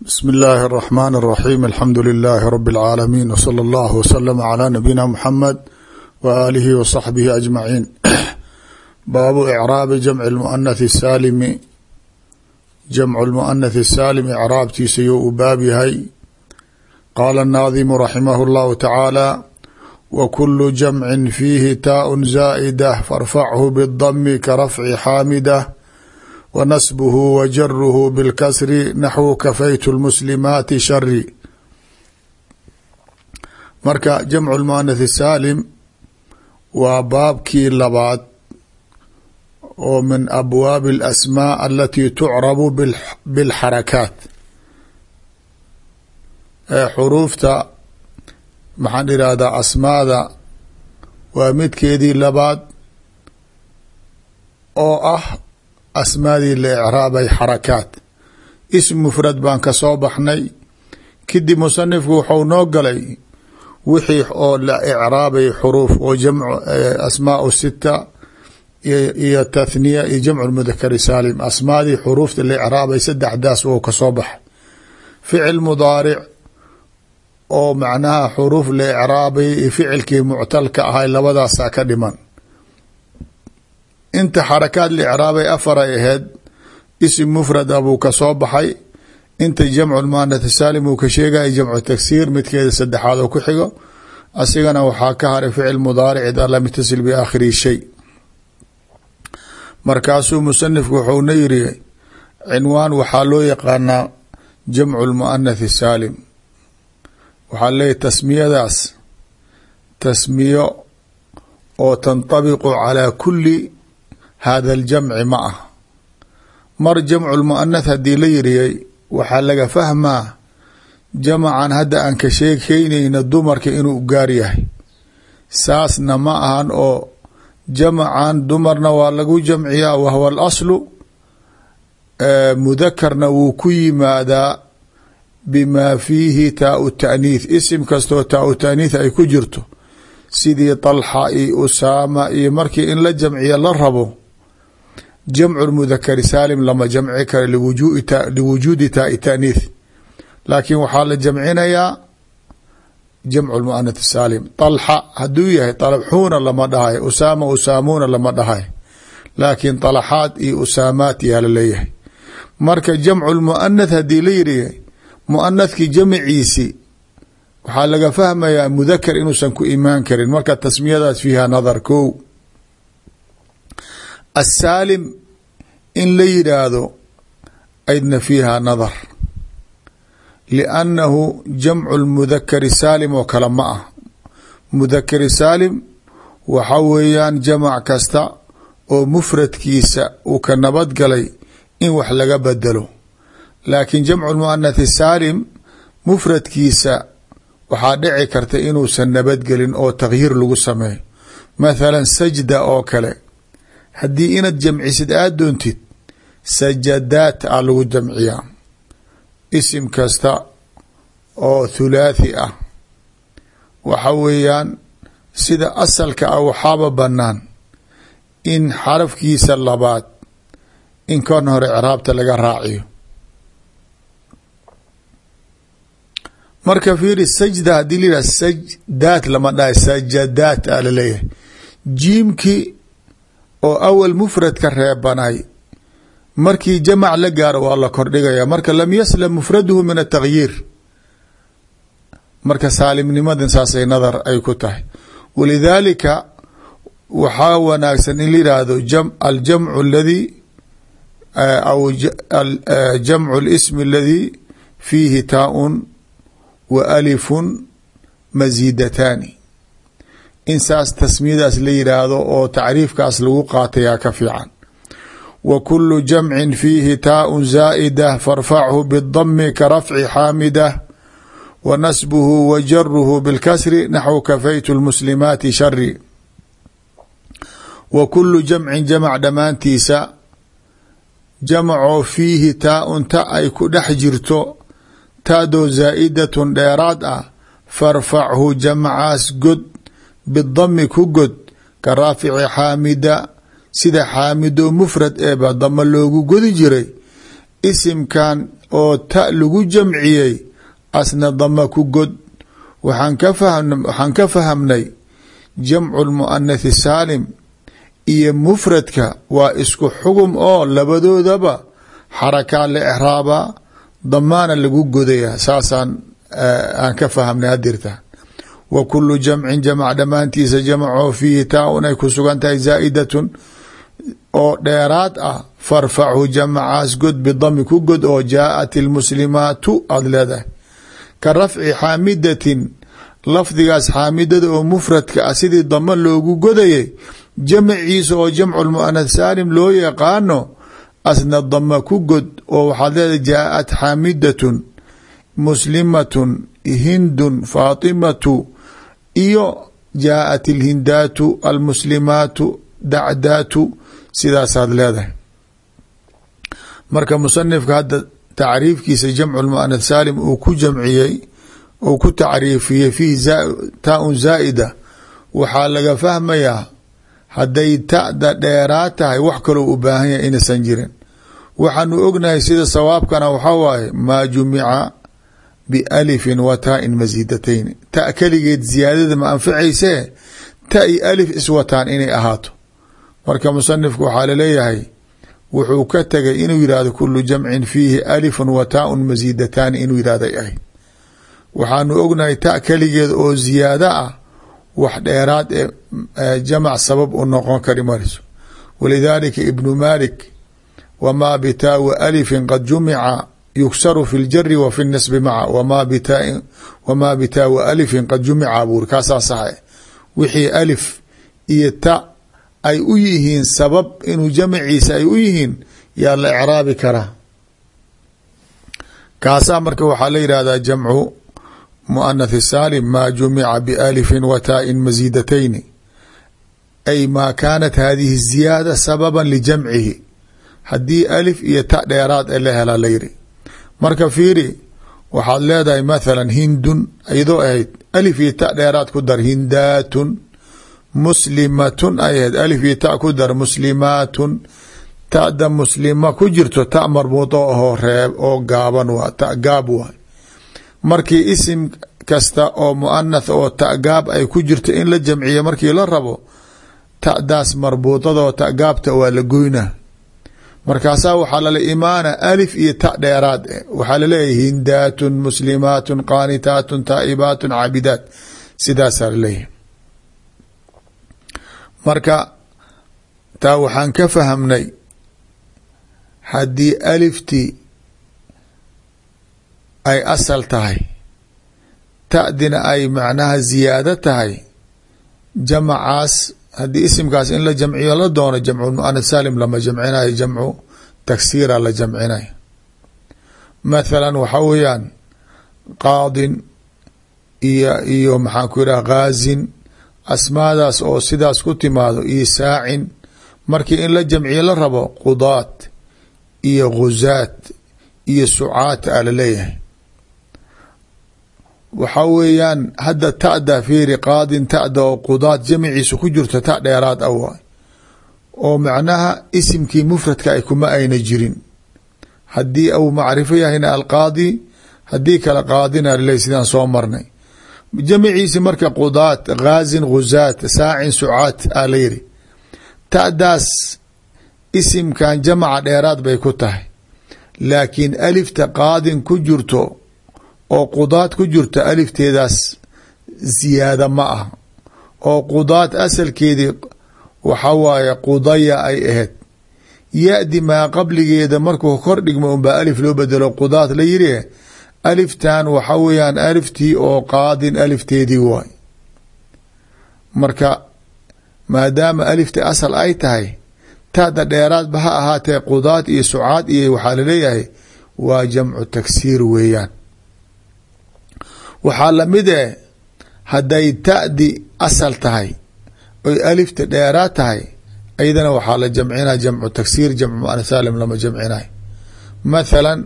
بسم الله الرحمن الرحيم الحمد لله رب العالمين وصلى الله وسلم على نبينا محمد وآله وصحبه أجمعين باب إعراب جمع المؤنث السالم جمع المؤنث السالم إعرابتيisa yuu u baab yahay قال الناظم رحمه الله تعالى وكل جمع فيه تاء زائدة فارفعه بالضم كرفع حامدة ونسبه وجره بالكسر نحو كفيت المسلمات شر marka جمع المؤنث السالم waa baabkii labaad oo min abwaabi الأسmاء التي تعرب بالxarakaat xuruufta maxaan irahdaa asmaada waa midkeedii labaad oo ah asmaadii la icraabay xarakaat ism mufrad baan ka soo baxnay kadib musanifku wuxuu noo galay wixii oo la icraabay xuruuf oo jamcu asmaau sita iyo tathniya iyo jamcu mudakari saalim asmaadii xuruufta la icraabay saddexdaas wou ka soo baxay ficil mudaaric oo macnaha xuruuf la icraabay iyo ficilkii muctalka ahay labadaasaa ka dhiman inta xarakaad la icraabay afar ay ahayd isim mufrada buu ka soo baxay inta jamcu lmuanath saalim uu ka sheegaya jamcu tagsiir midkeeda saddexaad oo ku xigo asigana waxaa ka haray ficil mudaaric id lam yatasil biaakhiri shay markaasuu musanifku wuxuuna yiri cinwaan waxaa loo yaqaanaa jamcu lmuanath saalim waxaa leeyahy tasmiyadaas tasmiyo oo tanطabiqu calaa kuli hada aljamci ma ah mar jamcu lmuanath haddii la yiriyay waxaa laga fahmaa jamacan hadda aan ka sheekeynayna dumarka inuu gaar yahay saasna ma ahan oo jamacan dumarna waa lagu jamciyaa wahwa alaslu mudakarna wuu ku yimaadaa bima fiihi taau taaniith isim kastoo taau taaniith ay ku jirto sidii طalxa iyo usaama iyo markii in la jamciya la rabo jamcu mudakari saalim lama jamci karo liwujuudi taai taaniith laakiin waxaa la jamcinayaa jamcu muanath saalim طalxa haduu yahay طalxuuna lama dhahay usaama usaamuuna lama dhahay laakiin طalxaat iyo usaamaat yaa la leeyahay marka jamcu muanath hadii la yiri muanathkii jamciisi waxaa laga fahmayaa mudakar inuusan ku imaan karin marka tasmiyadaas fiiha nadar ko asaalim in la yidhaahdo aydna fiiha nadar liannahu jamcu lmudakari saalim oo kale ma ah mudakari saalim waxa weeyaan jamac kasta oo mufradkiisa uu ka nabadgalay in wax laga bedelo laakiin jamcu lmuanathi saalim mufradkiisa waxaa dhici karta inuusan nabadgelin oo takhyiir lagu sameeyo mathalan sajda oo kale haddii inaad jamcisid aada doontid sajadaat a lagu jamciyaa isim kasta oo thulaathi ah waxa weeyaan sida asalka ah waxaaba banaan in xarafkiisa labaad in kan hore icraabta laga raaciyo marka fiiri sajda haddii la yidhah sajdaat lama dhahay sajadaat a laleeyahay jiimkii oo awal mufrad ka reebanay markii jamac la gaaro waa la kordhigaya marka lam yaslam mufraduhu min atakhyiir marka saalimnimadan saasay nadar ay ku tahay walidaalika waxaa wanaagsan in la yidhaahdo aljamcu aladi aw jamcu lismi aladi fiihi taaun wa alifun masiidataani in saas tasmiyadaas la yidhaahdo oo tacriifkaas lagu qaatayaa ka fiican wa kulu jamcin fiihi taaun zaa'ida farfachu bidami ka rafci xaamida wa nasbuhu wa jaruhu bilkasri naxwu kafaytu lmuslimaati shari wa kulu jamcin jamac dhammaantiisa jamacoo fiihi taaun ta ay ku dhex jirto taadoo zaa'idatun dheeraad ah farfachu jamacaas god bidami ku god ka raafici xaamida sida xaamido mufrad eeba dama loogu godi jiray isimkan oo ta lagu jamciyey asna dama ku god. waxaan ka fahamnay jamcu lmuanathi saalim iyo mufradka waa isku xugum oo labadoodaba xarakaa la exraabaa damaana lagu godaya. saasaan aan ka fahamnay hadirta. wa kulu jamcin jamc dhammaantiisa jamcoo fiihi taa-un ay ku sugan tahay zaa'idatun oo dheeraad ah farfachu jamcaas god bidami ku god oo jaaءat ilmuslimaatu aada leedahay. ka rafci xaamidatin lafdigaas xaamidada oo mufradka ah sidii dama loogu godayay jamciisa oo jamcu lmuanath saalim loo yaqaano asna dama ku god oo waxaad leedahay jaaءat xaamidatun muslimatun hindun faatimatu iyo jaaءat ilhindaatu almuslimaatu dacdaatu sidaasaad leedahay. marka musanifka hadda tacriifkiisa jamcu lmuanath saalim uu ku jamciyey uu ku tacriifiyey fiihi taa-un zaa'ida waxaa laga fahmayaa hadday ta'da dheeraad tahay wax kaloo u baahan yahay inaysan jirin. waxaanu ognahay sida sawaabkana waxaa waaye maa jumica bialifin wa taa-in masiidatayn. ta keligeed ziyaadada ma anfacaysee ta i alif iswataan inay ahaato. marka musanifku waxaa laleeyahay wuxuu ka tegay inuu yihahdo kulu jamcin fiihi alifun wa taa-un masiidataani inuu yihahday ahayd. waxaanu ognahay ta keligeed oo ziyaado ah wax dheeraad ee jamac sabab u noqon kari mariso. walidaalika ibnu malik wamaa bitaa wa alifin qad jumica yugsaru fi ljari wa fi nasbi maca wamaa bitaa wa alifin qad jumica buuri kaasaa saxe. wixii alif iyo ta ay u yihiin sabab inuu jamciisa ay u yihiin yaa la icraabi karaa. kaasaa marka waxaa la yidhahdaa jamcu muanath saalim maa jumica bialifin wa taa-in masiidatayni ay maa kaanat hadihi ziyaada sababan lijamcihi. haddii alif iyo ta dheeraad ee la helaa la yiri. marka fiiri waxaad leedahay mathala hindun iyadoo ahayd alif iyo ta dheeraad ku dar hindaatun. muslimatun ay ahayd alif iyo ta ku dar muslimaatun. ta'da muslima ku jirto ta marbuudo ahoo reeb oo gaaban waa ta gaab waay. markii isim kasta oo muanath oo ta gaab ay ku jirto in la jamciyo markii la rabo ta'daas marbuudada oo ta gaabta waa la goynaa. markaasaa waxaa lala imaana alif iyo ta dheeraad waxaa laleeyahay hindaatun muslimaatun qaanitaatun taa'ibaatun caabidaat sidaasaa laleeyahay. marka taa waxaan ka fahamnay haddii aliftii ay asal tahay ta'dina ay macnaha ziyaado tahay jamacaas haddii isimkaas in la jamciyo la doono jamcu muanath saalim lama jamcinayo jamcu taksiira la jamcinayo. mathalan waxaa weeyaan qaadin iyo maxaan ku yidhaha ghaazin asmaadaas oo sidaas ku timaado iyo saacin markii in la jamciyo la rabo qudaat iyo ghuzaat iyo sucaat a laleeyahay. waxaa weeyaan hadda ta'da fiiri qaadin ta'da oo qudaat jamciisa ku jirto ta dheeraad a waay oo macnaha isimkii mufradka ay kuma ayna jirin. haddii au macrifo yahayna alqaadi haddii kale qaadina laleeyahy sidaan soo marnay. jamciisi marka qudaat ghaazin ghuzaat saacin sucaat a la yiri. ta'daas isimkan jamca dheeraad bay ku tahay laakiin alifta qaadin ku jirto oo qudaad ku jirto alifteedaas ziyaada ma ah oo qudaad asalkeedii waxa waaye qudaya ay ahayd. ya-di maa qabligeeda markuu kor dhigmo unbaa alif loo bedelo qudaad la yiri. aliftan waxa weeyaan aliftii oo qaadin alifteedii waay. marka maadaama alifta asal ay tahay ta'da dheeraadba ha ahaatee qudaad iyo sucaad iyo waxaa laleeyahay waa jamcu taksiir weeyaan. waxaa lamid eh hadday ta'di asal tahay oy alifta dheeraad tahay aydana waxaa la jamcinaya jamcu taksiir jamcu muanath saalim lama jamcinayo. mathalan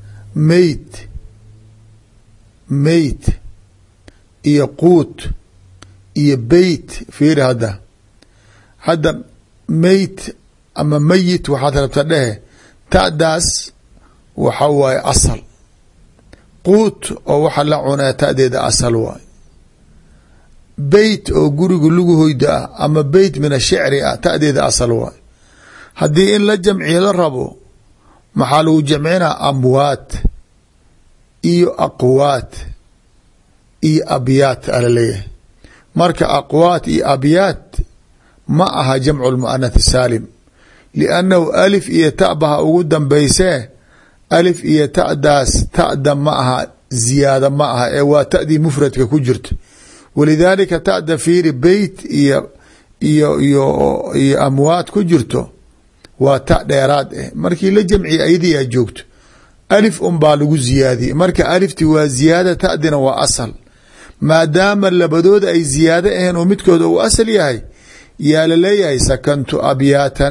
meyt iyo quut iyo beyt fiiri hadda meyt ama meyit waxaad rabta dhehe ta'daas waxa waaye asal. quut oo waxa la cunaa ta'deeda asal waay. beyt oo guriga lagu hoyda ah ama beyt min ashicri ah ta'deeda asal waay. haddii in la jamciyo la rabo maxaa lagu jamcinaa amwaat iyo aqwaat iyo abyaat ala leeyahay. marka aqwaat iyo abyaat ma aha jamcu lmuanath saalim liannahu alif iyo ta baha ugu dambeysee alif iyo ta'daas ta'da ma aha ziyaada ma aha ee waa ta'dii mufradka ku jirto. walidaalika ta'da fiiri beyt iyo amwaat ku jirto waa ta dheeraad ah. markii la jamciya ayadii aa joogto alif un baa lagu ziyaadiyey. marka alifti waa ziyaada ta'dina waa asal. maadaama labadooda ay ziyaado aheen oo midkooda uu asal yahay yaa laleeyahay sakantu abyaatan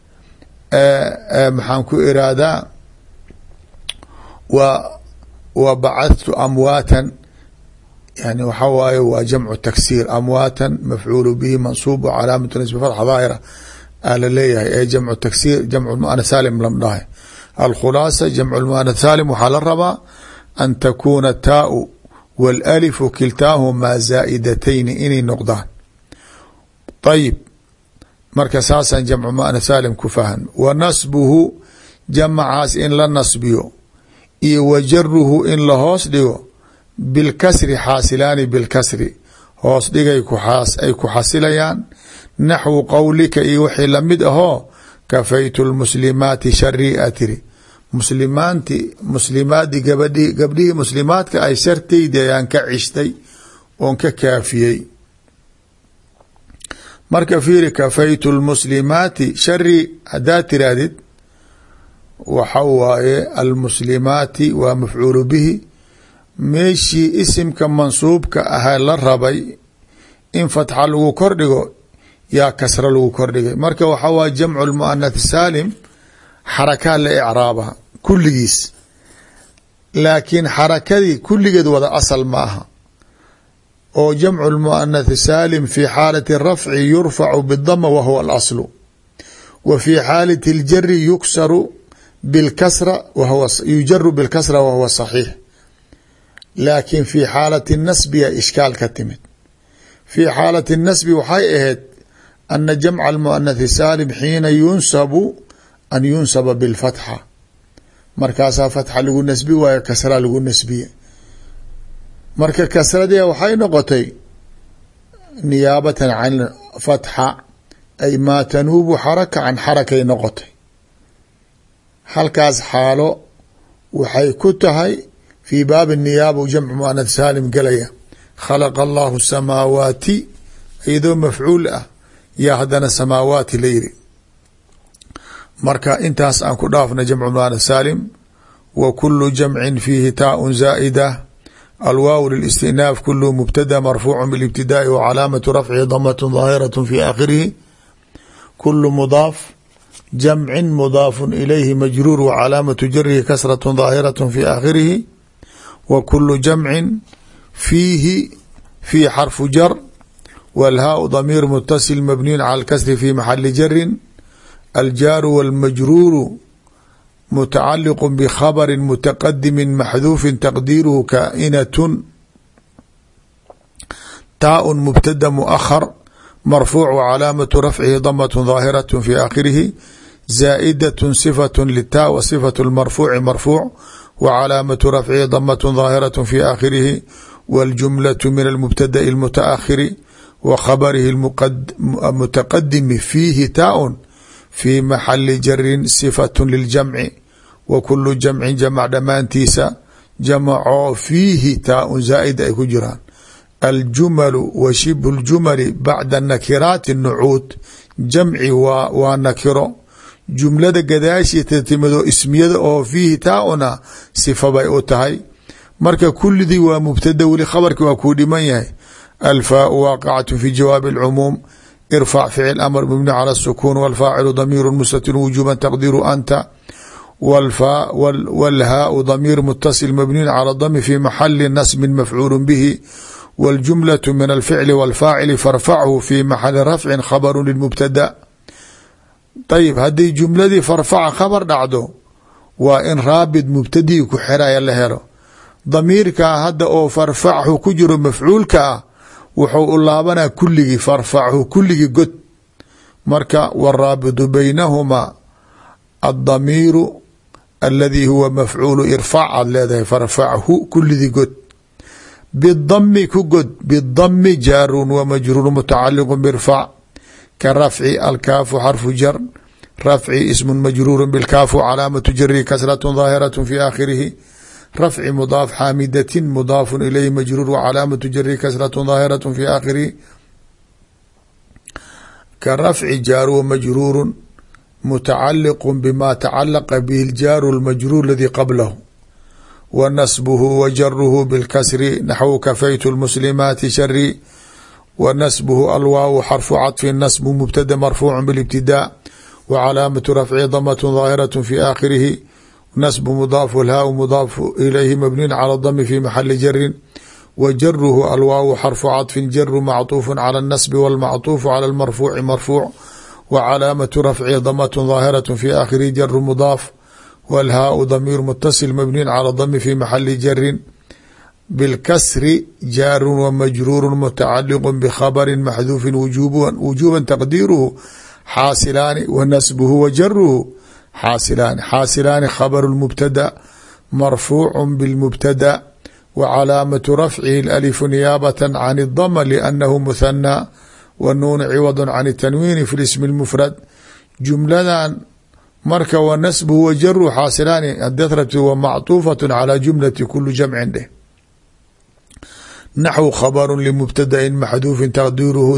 maxaan ku iraadaa wa bacadtu amwaatan yani waxa waaye waa jamcu taksiir. amwaatan mafcuulu bihi mansuub calaamatu nasbi fatxa daahira aa laleeyahay ee jamcu taksiir jamcu muanath saalim lam dhahay. alkhulaasa jamcu muanath saalim waxaa la rabaa an takuuna taau wاlalifu kiltaahumaa zaa'idatayni inay noqdaan. ayib marka saasaan jamcu muanath saalim ku fahan. wa nasbuhu jamacaas in la nasbiyo iyo wa jaruhu in la hoos dhigo bilkasri xaasilaani bilkasri hoos dhigay ay ku xasilayaan. naxwu qowlika iyo wixii lamid ahoo kafaytu lmuslimaati sharii a tiri muslimaadii gabdhihii muslimaadka ay shartaydi ayaan ka cishtay oon ka kaafiyey. marka fiiri kafaytu lmuslimaati sharii haddaad tirahdid waxa waaye almuslimaati waa mafcuulu bihi meeshii isimka mansuubka ahaa la rabay in fatxa lagu kordhigo yaa kasra lagu kordhigay. marka waxa waaye jamcu lmuanath saalim xarakaa la icraabaha kulligiis laakiin xarakadii kulligeed wada asal ma aha oo jamcu lmuanath saalim fi xaalati rafci yurfacu bidama wa huwa alaslu wa fi xaalati اljari yuksaru bilkasra yujaru bilkasra wa huwa saxiix. laakiin fi xaalati nasbiya ishkaal ka timid. fi xaalati nasbi waxay ahayd ana jamca almuanath saalim xiina yunsabu an yunsaba bilfatxa markaasaa fatxa lagu nasbi waayo kasra lagu nasbiye. marka kasradii waxay noqotay niyaabatan can fatxa ay maa tanuubu xaraka can xarakay noqotay. halkaas xaalo waxay ku tahay fii baabi niyaaba jamcu muanath saalim galaya. khalaqa allahu samaawaati iyadoo mafcuul ah yaa haddana samaawaati la yiri. marka intaas aan ku dhaafna jamcu muanath saalim. wa kulu jamcin fiihi taaun zaa'ida alwaaw lilistinaaf kulu mubtada marfuucu bilibtidaai wa calaamatu rafcihi damat daahiraة fi aakhirihi. kulu mudaaf jamcin mudaafu ilayhi majruur wa calaamatu jarihi kasraة daahiraة fi aakhirihi. wa kulu jamcin fiihi fii xarfu jar wاlhaau damiir mutasil mabniyu cala اlkasri fi maxali jarin. aljaaru wاlmajruuru mutacaliq bkhabri mutaqadimi maxduufi taqdiiruhu kainatun taaء mubtada muahar marfuuc wcalaamatu rafcihi damat daahiraة fi aakhirihi. zaa'idaة صifaة ltaa wa صifaة اlmarfuuci marfuuc wcalaamatu rafcihi damat daahiraة fi aakhirihi. wاljumlaة min almubtada'i اlmutaakhiri wa khabarihi mutaqadimi fiihi taaء fi maxali jarin صifaة liljamci. wa kulu jamcin jamc dhammaantiisa jamacoo fiihi taaun zaa'id ay ku jiraan. aljumalu wa shibhu اljumali bacda nakiraati nucuud jamci waa nakiro jumlada gadaashiita timado ismiyada oo fiihi taauna sifa bay u tahay. marka kulidii waa mubtada weli khabarki waa kuu dhiman yahay. alfaau waaqicatu fi jawaabi اlcumuum irfac ficil amr mabni cala الsukuun wاlfaacilu damiiru mustatir wujuba taqdiru anta wاlhaau damiir mutasil mabniyu cala dami fi maxali nasbi mafcuul bihi wاljumlaة min alficli wاlfaacili farfachu fi maxali rafci khabru lilmubtada. ayib haddii jumladii farfaca khabar dhacdo waa in raabit mubtadii ku xiraya la helo. damiirkaa hadda oo farfachu ku jiro mafcuulka ah wuxuu u laabanaa kulligii farfachu kulligii god. marka waraabitu baynahumaa addamiiru aladi huwa mafcuulu irfac aad leedahay farfachu kulligii god. bidami ku god bidami jaarun wa majruur mutacaliq birfac ka rafci alkaafu xarfu jar rafci ismu majruur bilkaafu calaamatu jari kasratu daahiraة fi aakhirihi rafci mudaaf xaamidatin mudaafu ilayhi majruur wcalaamatu jari kasratu daahiraة fi aakhirihi ka rafci jaaru wa majruuru mutacaliq bima tacalaqa bihi اljaaru اlmajruur aladi qablahu wa nasbuhu wa jaruhu bilkasri naxwu kafaytu lmuslimaati shari wa nasbuhu alwaawu xarfu caطfi nasbu mubtada marfuucu bilibtidaa wa calaamatu rafci damatun daahiraة fi aakhirihi nasbu mudaaf lhaau mudaafu ilayhi mabniyun cala dami fi maxali jarin wa jaruhu alwaawu xarfu caطfin jaru macطuufu cala اnasbi wاlmacطuufu cala اlmarfuuci marfuuc wa calaamatu rafci damatun daahiraة fi aakhirihi jaru mudaaf wاlhaau damiir mutasil mabniin calى dami fi maxali jarin bilkasri jaarun wa majruuru mutacaliqu bkhabari maxduufin wujuba taqdiiruhu xaasilaani wa nasbuhu wa jaruhu xaasilaani xaasilaani khabaru mubtada marfuucu bilmubtada wa calaamatu rafcihi alifu niyaabata can اdama liannahu muhanaa wa nuunu ciwadu can اtanwiini fi ismi اlmufrad. jumladan marka wa nasbuhu wa jaruhu xaasilaani hadaad rabti wa macطuufaة calى jumlati kuli jamcin dheh naxwu khabaru limubtadain maxduufin taqdiiruhu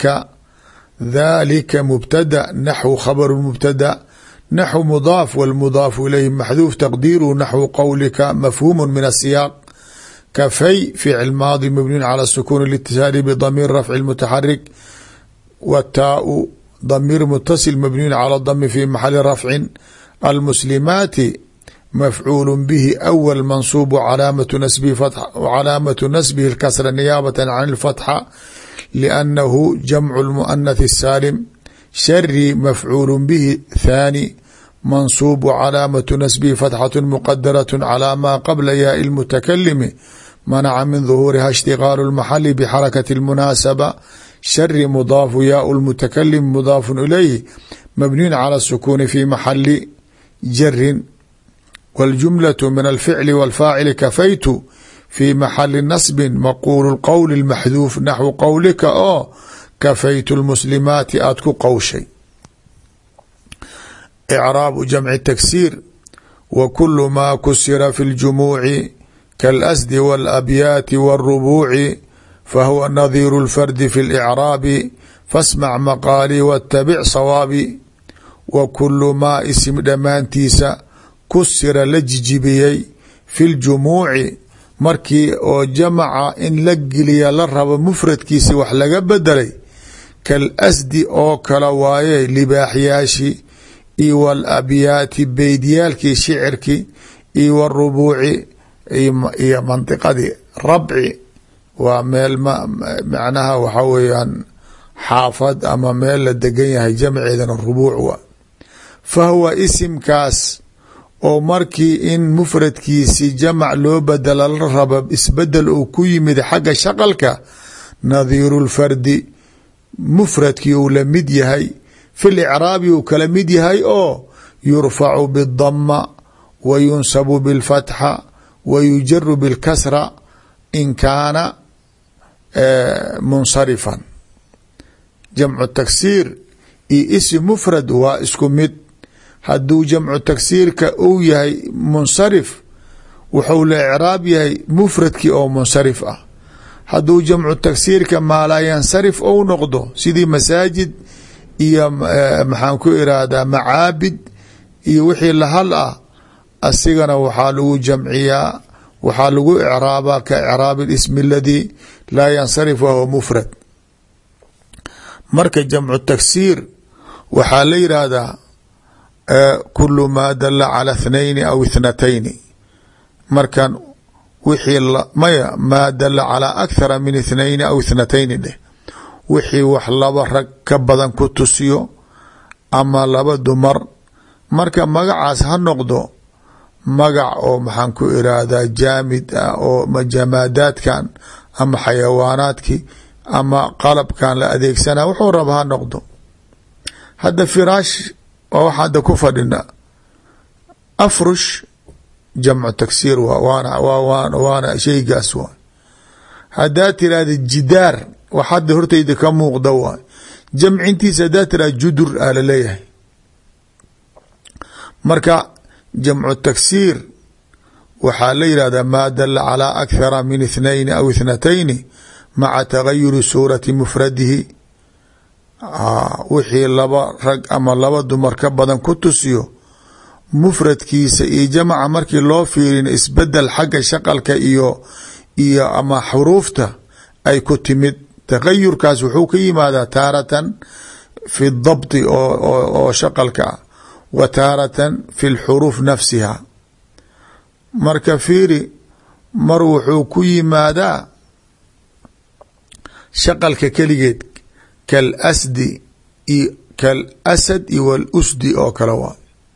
dalika mubtada naxwu khabaru mubtada naxwu mudaaf wاlmudaafu ilayhi maxduuf taqdiiruhu naxwu qowlika mafhuumu min asiyaaq kafay ficil maadi mabniun calى sukuun اlاtisaali bdamiir rafci mutaxarik wataau damiir mutasil mabniun calى dami fi maxali rafcin almuslimaati mafcuul bihi awal mansuub calaamatu nasbihi اkasra niyaabata can اlfatxa liannahu jamcu lmuanath الsaalim shari mafcuul bihi thaani mansuub calaamatu nasbihi fatxaة muqadaraة calى ma qabla yaai اlmutakalimi manaca min duhuuriha ishtigaalu اlmaxali bxarakati اlmunaasaba shari mudaafu yaau lmutakalim mudaafu ilayhi mabniyun calى الsukuuni fi maxali jarin wاljumlaة min alficli wاlfaacili kafaytu fi maxali nasbi maquulu qowli اlmaxduuf naxwu qowlika oo kafaytu lmuslimaati aad ku qowshay. icraabu jamci taksiir wa kulu ma kusira fi اljumuuci kaalasdi wاlabyaati wاlrubuuci fahuwa nadiiru اlfardi fi اlicraabi fasmac maqaalii wاtabic sawaabi. wa kulu maa isim dhammaantiisa kusira la jijibiyey fi ljumuuci markii oo jamaca in la geliya la rabo mufradkiisi wax laga bedelay kalasdi oo kala waaye libaaxyaashi iyo wاlabyaati beydyaalkii shicirkii iyo wاrubuuci iyo mandiqadii rabci waa meel macnaha waxa weeyaan xaafad ama meel la degan yahay jamceedana rubuuc waa. fahuwa isimkaas oo markii in mufradkiisi jamac loo bedela la raba isbedel uu ku yimid xagga shaqalka nadiiru lfardi mufradkii uu la mid yahay fi licraabi uu kala mid yahay oo yurfacu bidama wa yunsabu bilfatxa wa yujaru bilkasra in kaana munsarifan. jamcu taksiir iyo isim mufrad waa isku mid. hadduu jamcu taksiirka uu yahay munsarif wuxuu la icraab yahay mufradkii oo munsarif ah. hadduu jamcu taksiirka maalaa yansarif ou noqdo sidii masaajid iyo maxaan ku irahdaa macaabid iyo wixii lahal ah asigana waxaa lagu jamciyaa waxaa lagu icraabaa ka icraab اlismi aladii laa yansarif wahuwa mufrad. marka jamcu taksiir waxaa la yidhaahdaa kulu maa dala calى اthnayni aw ithnatayni markan wixii maya maa dala calى akhara min ithnayni aw ithnatayni dheh wixii wax laba rag ka badan ku tusiyo ama laba dumar marka magacaas ha noqdo magac oo maxaan ku iraahdaa jaamid ah oo jamaadaadkan ama xayawaanaadkii ama qalabkan la adeegsanaa wuxuu raba ha noqdo. hadda firaash waa wax hadda ku fadhina, afrush jamcu taksiir waana shaygaas waay. haddaad tirahda jidaar wax hadda hortayda ka muuqda waay, jamcintiisa haddaad tirahda judur aa laleeyahay. marka jamcu taksiir waxaa la yihahdaa maa dala calaa akhara min اثnayn aw اثnatayni maca tagayuri suurati mufradihi. wixii laba rag ama laba dumar ka badan ku tusiyo mufradkiisa iyo jamca markii loo fiirin isbedel xagga shaqalka iyo ama xuruufta ay ku timid. tagayurkaas wuxuu ka yimaadaa taaratan fi dabti oo shaqalka ah wa taaratan fi lxuruuf nafsiha. marka fiiri, mar wuxuu ku yimaadaa shaqalka keligeed kalasdi kalasad iyo walusdi oo kale waa.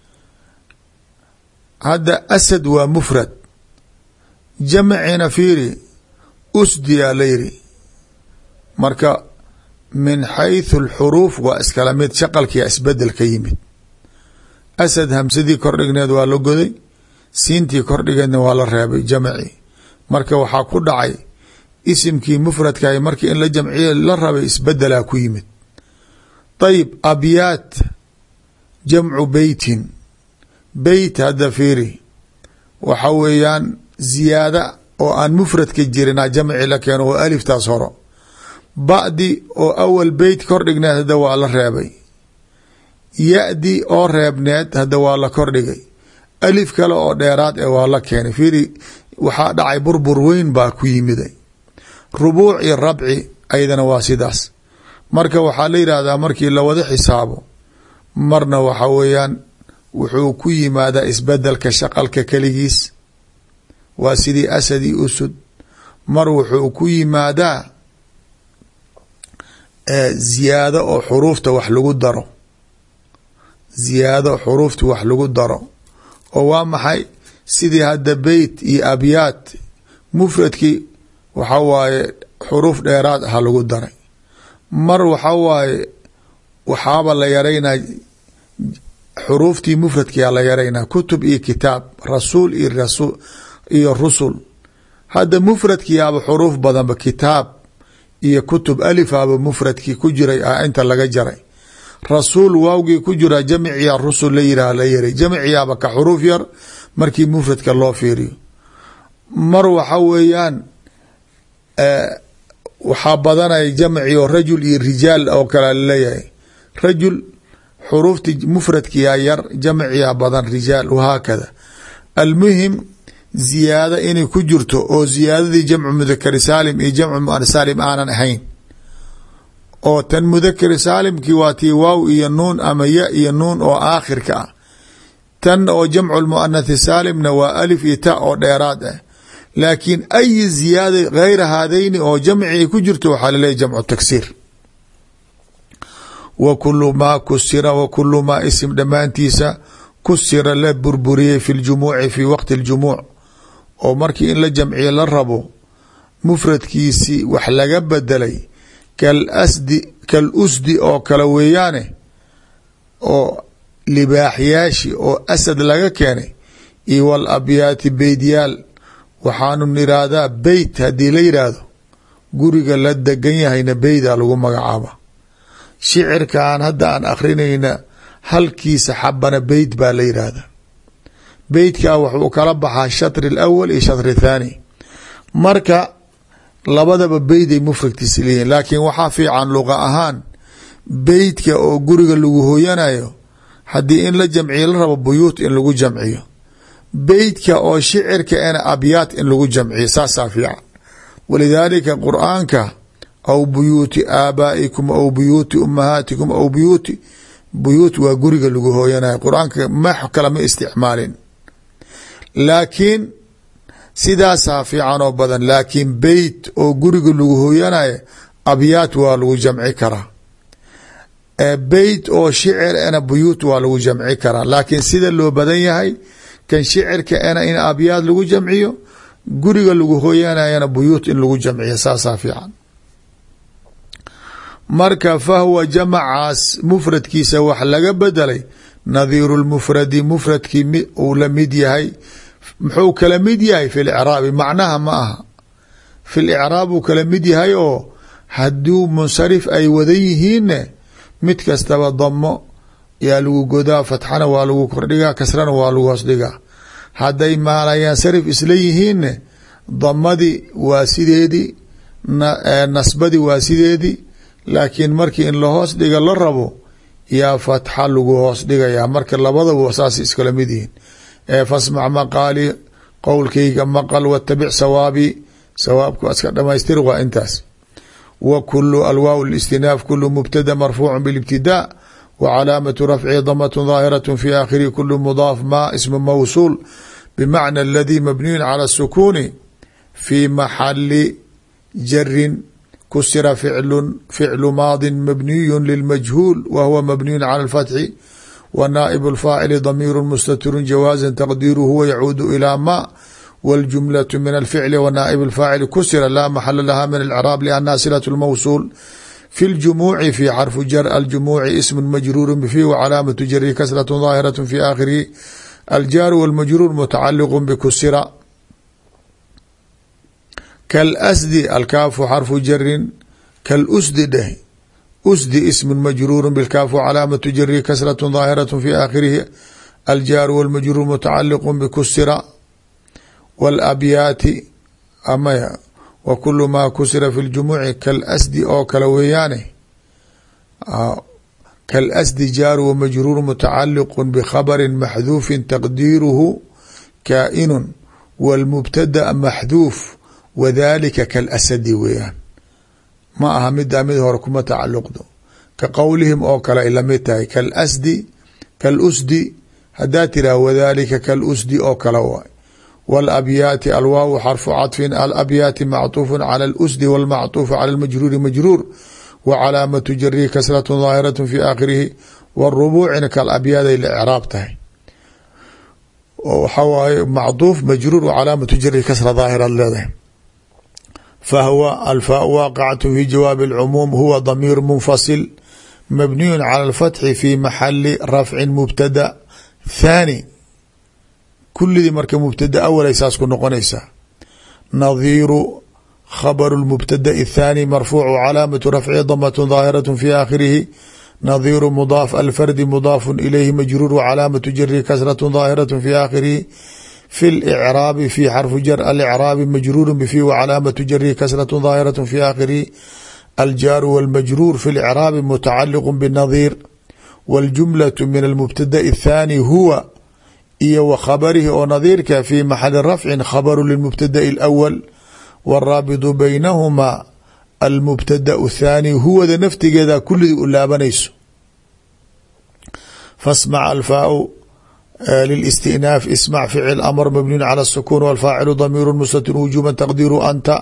hadda asad waa mufrad, jamcina fiiri usdiyaa la yiri. marka min xayثu اlxuruuf waa iskala mid, shaqalkiia isbedel ka yimid. asad hamsadii kordhigneed waa la goday, siintii kordhigeedna waa la reebay jamci. marka waxaa ku dhacay isimkii mufradkaay markii in la jamciye la rabay isbedelaa ku yimid. ayib, abyaat jamcu beytin, beyt hadda fiiri waxa weeyaan ziyaada oo aan mufradka jirina jamci la keeno oo aliftaas horo. ba'di oo awal beyt kordhigneed hadda waa la reebay, ya-di oo reebneed hadda waa la kordhigay, alif kale oo dheeraad ee waa la keenay. fiiri waxaa dhacay burbur weyn baa ku yimiday. rubuuc iyo rabci ayadana waa sidaas. marka waxaa la yidhaahdaa markii lawada xisaabo, marna waxa weeyaan wuxuu ku yimaadaa isbedelka shaqalka keligiis, waa sidii asad iyo usud. mar wuxuu ku yimaadaa ziyaado oo xuruufta wax lagu daro, ziyaado xuruufta wax lagu daro oo waa maxay? sidii hadda beyt iyo abyaat mufradkii waxa waaye xuruuf dheeraad aha lagu daray. mar waxa waaye waxaaba la yaraynaa xuruuftii mufradkiyaa la yaraynaa, kutub iyo kitaab, rasuul iyo rusul. hadda mufradkiyaaba xuruuf badanba, kitaab iyo kutub alifaaba mufradkii ku jiray inta laga jaray. rasuul waawgii ku jira jamciya rusul la yirah la yaray, jamciyaaba ka xuruuf yar markii mufradka loo fiiriyo. mar waxa weeyaan waxaa badanaya jamci oo rajul iyo rijaal oo kale laleeyahay. rajul xuruufti mufradkiyaa yar, jamciyaa badan rijaal, wahaakada. almuhim ziyaada inay ku jirto oo ziyaadadii jamcu mudakari saalim iyo jamcu muannas saalim aanan ahayn. oo tan mudakari saalimkii waa tii waaw iyo nuun ama ya iyo nuun oo aakhirka ah. tan oo jamcu lmuanathi saalimna waa alif iyo ta oo dheeraad ah. laakiin ay ziyaada gayra haadayni oo jamci ku jirto waxaa laleeyahy jamcu taksiir. wa kulu maa kusira wa kulu maa isim dhammaantiisa kusira la burburiyey fi ljumuuci fi waqti اljumuuc, oo markii in la jamciye la rabo mufradkiisii wax laga bedelay kalusdi oo kale weeyaane, oo libaaxyaashi oo asad laga keenay, iyo wal abyaati beydyaal. waxaanu niraahdaa beyt haddii la yidhaahdo guriga la degan yahayna beyda lagu magacaaba. shicirkaan hadda aan akrinayna halkiisa xabana beyt baa la yidhaahdaa. beytkaa wuxuu kala baxaa shatri alawal iyo shatri thaani. marka labadaba beyday mufradkiisa leeyihin, laakiin waxaa fiican luqa ahaan beytka oo guriga lagu hooyanayo haddii in la jamciyo la rabo buyuut in lagu jamciyo, beytka oo shicirka ena abyaat in lagu jamciyo, saasaa fiican. walidaalika qur'aanka aw buyuuti aabaa'ikum aw buyuuti ummahaatikum aw buyuut waa guriga lagu hooyanayo. qur-aanka max kale ma isticmaalin, laakiin sidaasaa fiican oo badan. laakiin beyt oo guriga lagu hooyanayo abyaat waa lagu jamci karaa, beyt oo shicir ena buyuut waa lagu jamci karaa. laakiin sida loo badan yahay kan shicirka ena in abyaad lagu jamciyo, guriga lagu hooyanayana buyuut in lagu jamciyo, saasaa fiican. marka fahwa jamacaas mufradkiisa wax laga bedelay nadiiru lmufradi, mufradkii uu la mid yahay. muxuu kala mid yahay fi licraabi, macnaha ma aha, fi licraab uu kala mid yahay oo hadduu munsarif ay wadan yihiinne mid kastaba damo yaa lagu godaa, fatxana waa lagu kordhigaa, kasrana waa lagu hoos dhigaa. hadday maalayansarif isla yihiinne damadii waa sideedii, nasbadii waa sideedii, laakiin markii in la hoos dhiga la rabo yaa fatxa lagu hoos dhigayaa. marka labadaba saas iskala mid yihiin. fasmac maqaali, qowlkayga maqal, watabic sawaabi, sawaabku iska dhamaystir waa intaas. wa kulu alwaaw listinaaf kulu mubtada marfuucu bilibtidaa wa calaamatu rafci damatun daahiraة fi aakhirihi kulu mudaaf ma ismu mawsuul bimacna aladii mabniyun cala الsukuuni fi maxali jarin kusira ficlu maadi mabniyu lilmajhuul wa huwa mabniyu cala اlfatxi wa naa'ib اlfaacili damiiru mustatirun jawaaza taqdiiru huwa yacuudu ilaa ma wاljumlaة min alficli wa naa'ib اlfaacili kusira laa maxala laha min alcraab liannaha silaة اlmawsuul fi اljumuuci fi xarfu jar aljumuuci ismu majruuru bifi wa calaamatu jari kasraة daahiraة fi aakhirihi aljaaru wاlmajruur mutacaliq bikusira. kalasdi alkaafu xarfu jarin, kalusdi dheh, usdi ismu majruuru bilkaafu calaamatu jari kasraة daahiraة fi aakhirihi aljaaru wاlmajruur mutacaliq bikusira. wاlabyaati amaya wa kulu maa kusira fi ljumuuci kalasdi oo kale weeyaane. kalasdi jaaru wamajruur mutacaliq bkhabri maxduufi taqdiiruhu kaa'inu wاlmubtada maxduuf wadalika kalasadi weeyaan, ma aha midaa mid hore kuma tacaluqdo. ka qowlihim oo kale ay lamid tahay kalasdi kalusdi, hadaa tiraa wadalika kalusdi oo kale waay. wاlabyaati alwaaw xarfu caطfin, alabyaati macطuufu calى اlusdi wاlmacطuufu calى اlmajruuri majruur wa calaamatu jarihi kasraة daahiraة fi aakhirihi. wاrubuucina kalabyaad ay la icraab tahay, waxaa waaye macطuuf majruur wa calaamatu jarihi kasra daahiraad leedahay. fahwa alfaa waaqacaة fi jawaabi اlcumuum huwa damiir munfasil mabniyu calى اlfatxi fi maxali rafci mubtada thaani. kulidii marka mubtada awal ay saas ku noqonaysaa. nadiiru khabru mubtadaء الthaani marfuuc calaamatu rafci damat daahiraة fi aakhirihi. nadiiru mudaaf alfardi mudaafu ilayhi majruur wcalaamatu jari kasraة daahiraة fi aakhirihi. fi اlcraabi fi xarfu jar alicraabi majruuru bfi wcalaamatu jari kasraة daahiraة fi aakhirihi. aljaaru wاlmajruur fi اlcraabi mutacaliq bnadiir. wاljumlaة min almubtadaء الthaani huwa iyo w khabarihi oo nadiirka fi maxali rafci khabaru lilmubtadaء اlأwl wاraabidu baynahumaa almubtadaء الthaani huwada naftigeeda kulidii u laabanayso. fasmac alfaau lilistinaaf ismac ficil amr mabniun calى الsukuun wاlfaacilu damiiru mustatir wujuba taqdiiru anta.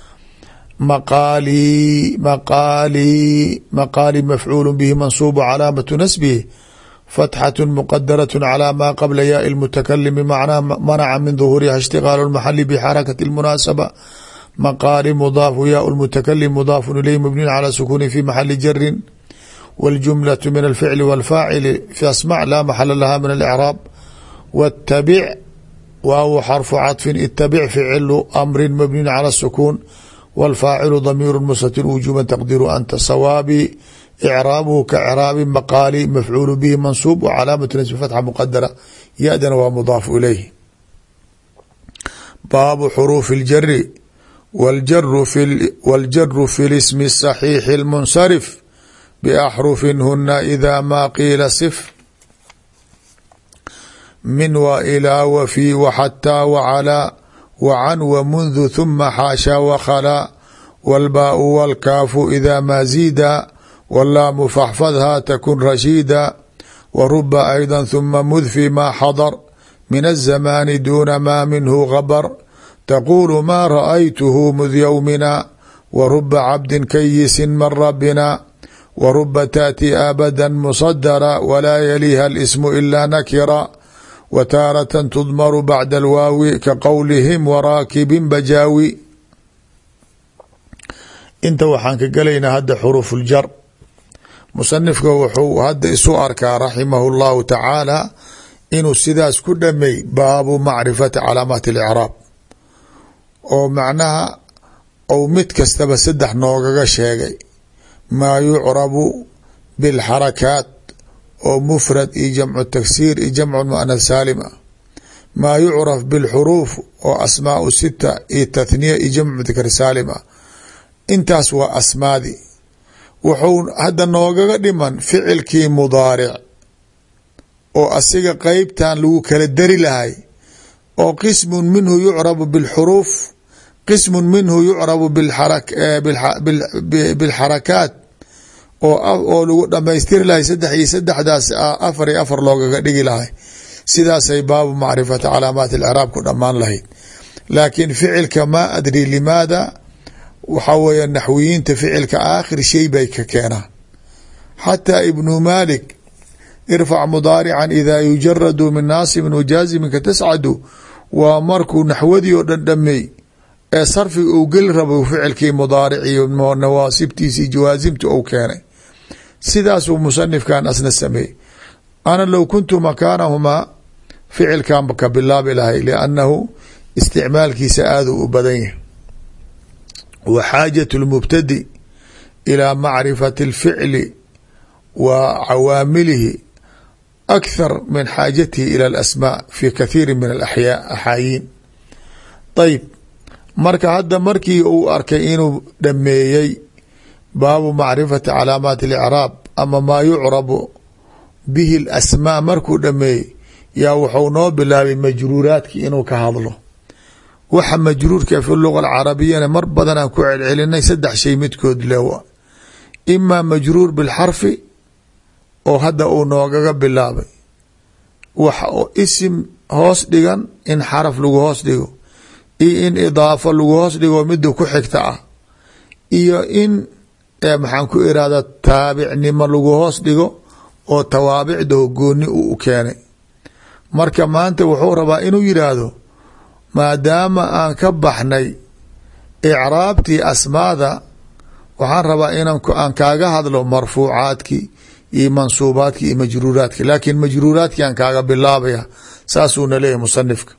maqaali mafcuul bihi mansuub calaamatu nasbihi فتxة مqdرة على ma qبla yاء المتkلم mنca min ظهوuriha اشhتiغاaل المحل بxركة المناaسبة. mqاali مضاaف yاء المتkلم مضاaف إليه مبني على سكون في محل جر. والجملة من الفعل والفاعل في أسمع لا محل لها من الإعراب. واتبع waaw xرف cطف اتبع فعل أمر مبني على السكون والفاعل ضمير مستتر وجوبا تقدير أنت. صوابي إعrاabhu kacraabi maqaali mafcuul bihi mansuub wcalaamatu nasbi fatxa muqadara ya-dana waa mudaaf ilayh. baabu xuruufi اljari wاljaru fi lismi الصaxiixi اlmunsarif baxrufin huna ida ma qiila sif min wa ilaa wa fi waxataa wacalaa wacan wamundu huma xaasha wakhalaa wاlbaau wاlkaafu ida ma ziida wallaamu faxfadhaa takun rashiida waruba ayضa huma mudfi ma xadar min الzamaani duuna maa minhu gabar taquulu maa ra'aytuhu mud yowmina waruba cabdin kayisin mara bina waruba taأti abada musadara walaa yaliha اlismu ila nakira wa taaratan tudmaru bacda alwaawi ka qowlihim waraakibin bajaawi. inta waxaan ka gelaynaa hadda xuruuf uljar. musanifka wuxuu hadda isu arkaa raximahu llahu tacaala inuu sidaas ku dhamey baabu macrifati calaamaati alicraab, oo macnaha ou mid kastaba saddex noogaga sheegay. maa yucrabu bilxarakaat oo mufrad iyo jamcu taksiir iyo jamcu mu'anath saalim ah. maa yucraf bilxuruuf oo asmaau sita iyo tathniya iyo jamcu mudakar saalim ah. intaas waa asmaadii. wuxuu hadda noogaga dhiman ficilkii mudaaric oo asiga qeybtan lagu kala dari lahay, oo qismun minhu yucrabu bilxuruuf, qismun minhu yucrabu bilxarakaat oo lagu dhamaystiri lahay saddex iyo saddexdaas afar iyo afar loogaga dhigi lahay. sidaasay baabu macrifati calaamaati alciraab ku dhammaan lahayd. laakiin ficilka maa adri limaada, waxaa weeye naxwiyiinta ficilka aakhir shay bay ka keenaan. xataa ibnu maalik irfac mudaarican idaa yujaradu min naasibin wajaazimin ka tascadu, waa markuu naxwadii oo dhan dhameey ee sarfiga uu geli rabo ficilkii mudaaric iyo nawaasibtiisii jawaasimta uu keenay. sidaasuu musanifkan asna sameeyey. ana low kuntu makaanahumaa ficilkanba ka bilaabi lahay, liannahu isticmaalkiisa aada u badan yahay. wa xaajaة اlmubtadi ilىa macrifati اlficli wa cawaamilihi akthar min xaajatihi ilى اlasmaa fi kathiiri min axaayiin. ayb, marka hadda markii uu arkay inuu dhameeyey baabu macrifati calaamaati اlicraab ama maa yucrabu bihi اlasmaa, markuu dhameeyey yaa wuxuu noo bilaabay majruuraadki inuu ka hadlo. waxa majruurka fi luga alcarabiyana mar badan aan ku celcelinay saddex shay midkood lewa. imaa majruur bilxarfi oo hadda uu noogaga bilaabay, wax oo isim hoos dhigan in xaraf lagu hoos dhigo, iyo in idaafo lagu hoos dhigo mida ku xigta ah, iyo in maxaan ku irahda taabicnimo lagu hoos dhigo oo tawaabicdaho gooni uu keenay. marka maanta wuxuu rabaa inuu yidhaahdo maadaama aan ka baxnay icraabtii asmaada, waxaan rabaa aan kaaga hadlo marfuucaadki iyo mansuubaadki iyo majruuraadki, laakiin majruuraadki aan kaaga bilaabaya. saasuuna leeyahay musanifka.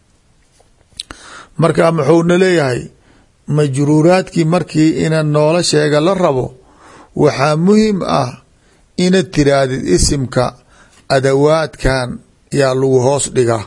marka muxuuna leeyahay majruuraadkii markii ina noola sheega la rabo, waxaa muhim ah inaad tiraahdid isimka adawaadkan yaa lagu hoos dhigaa.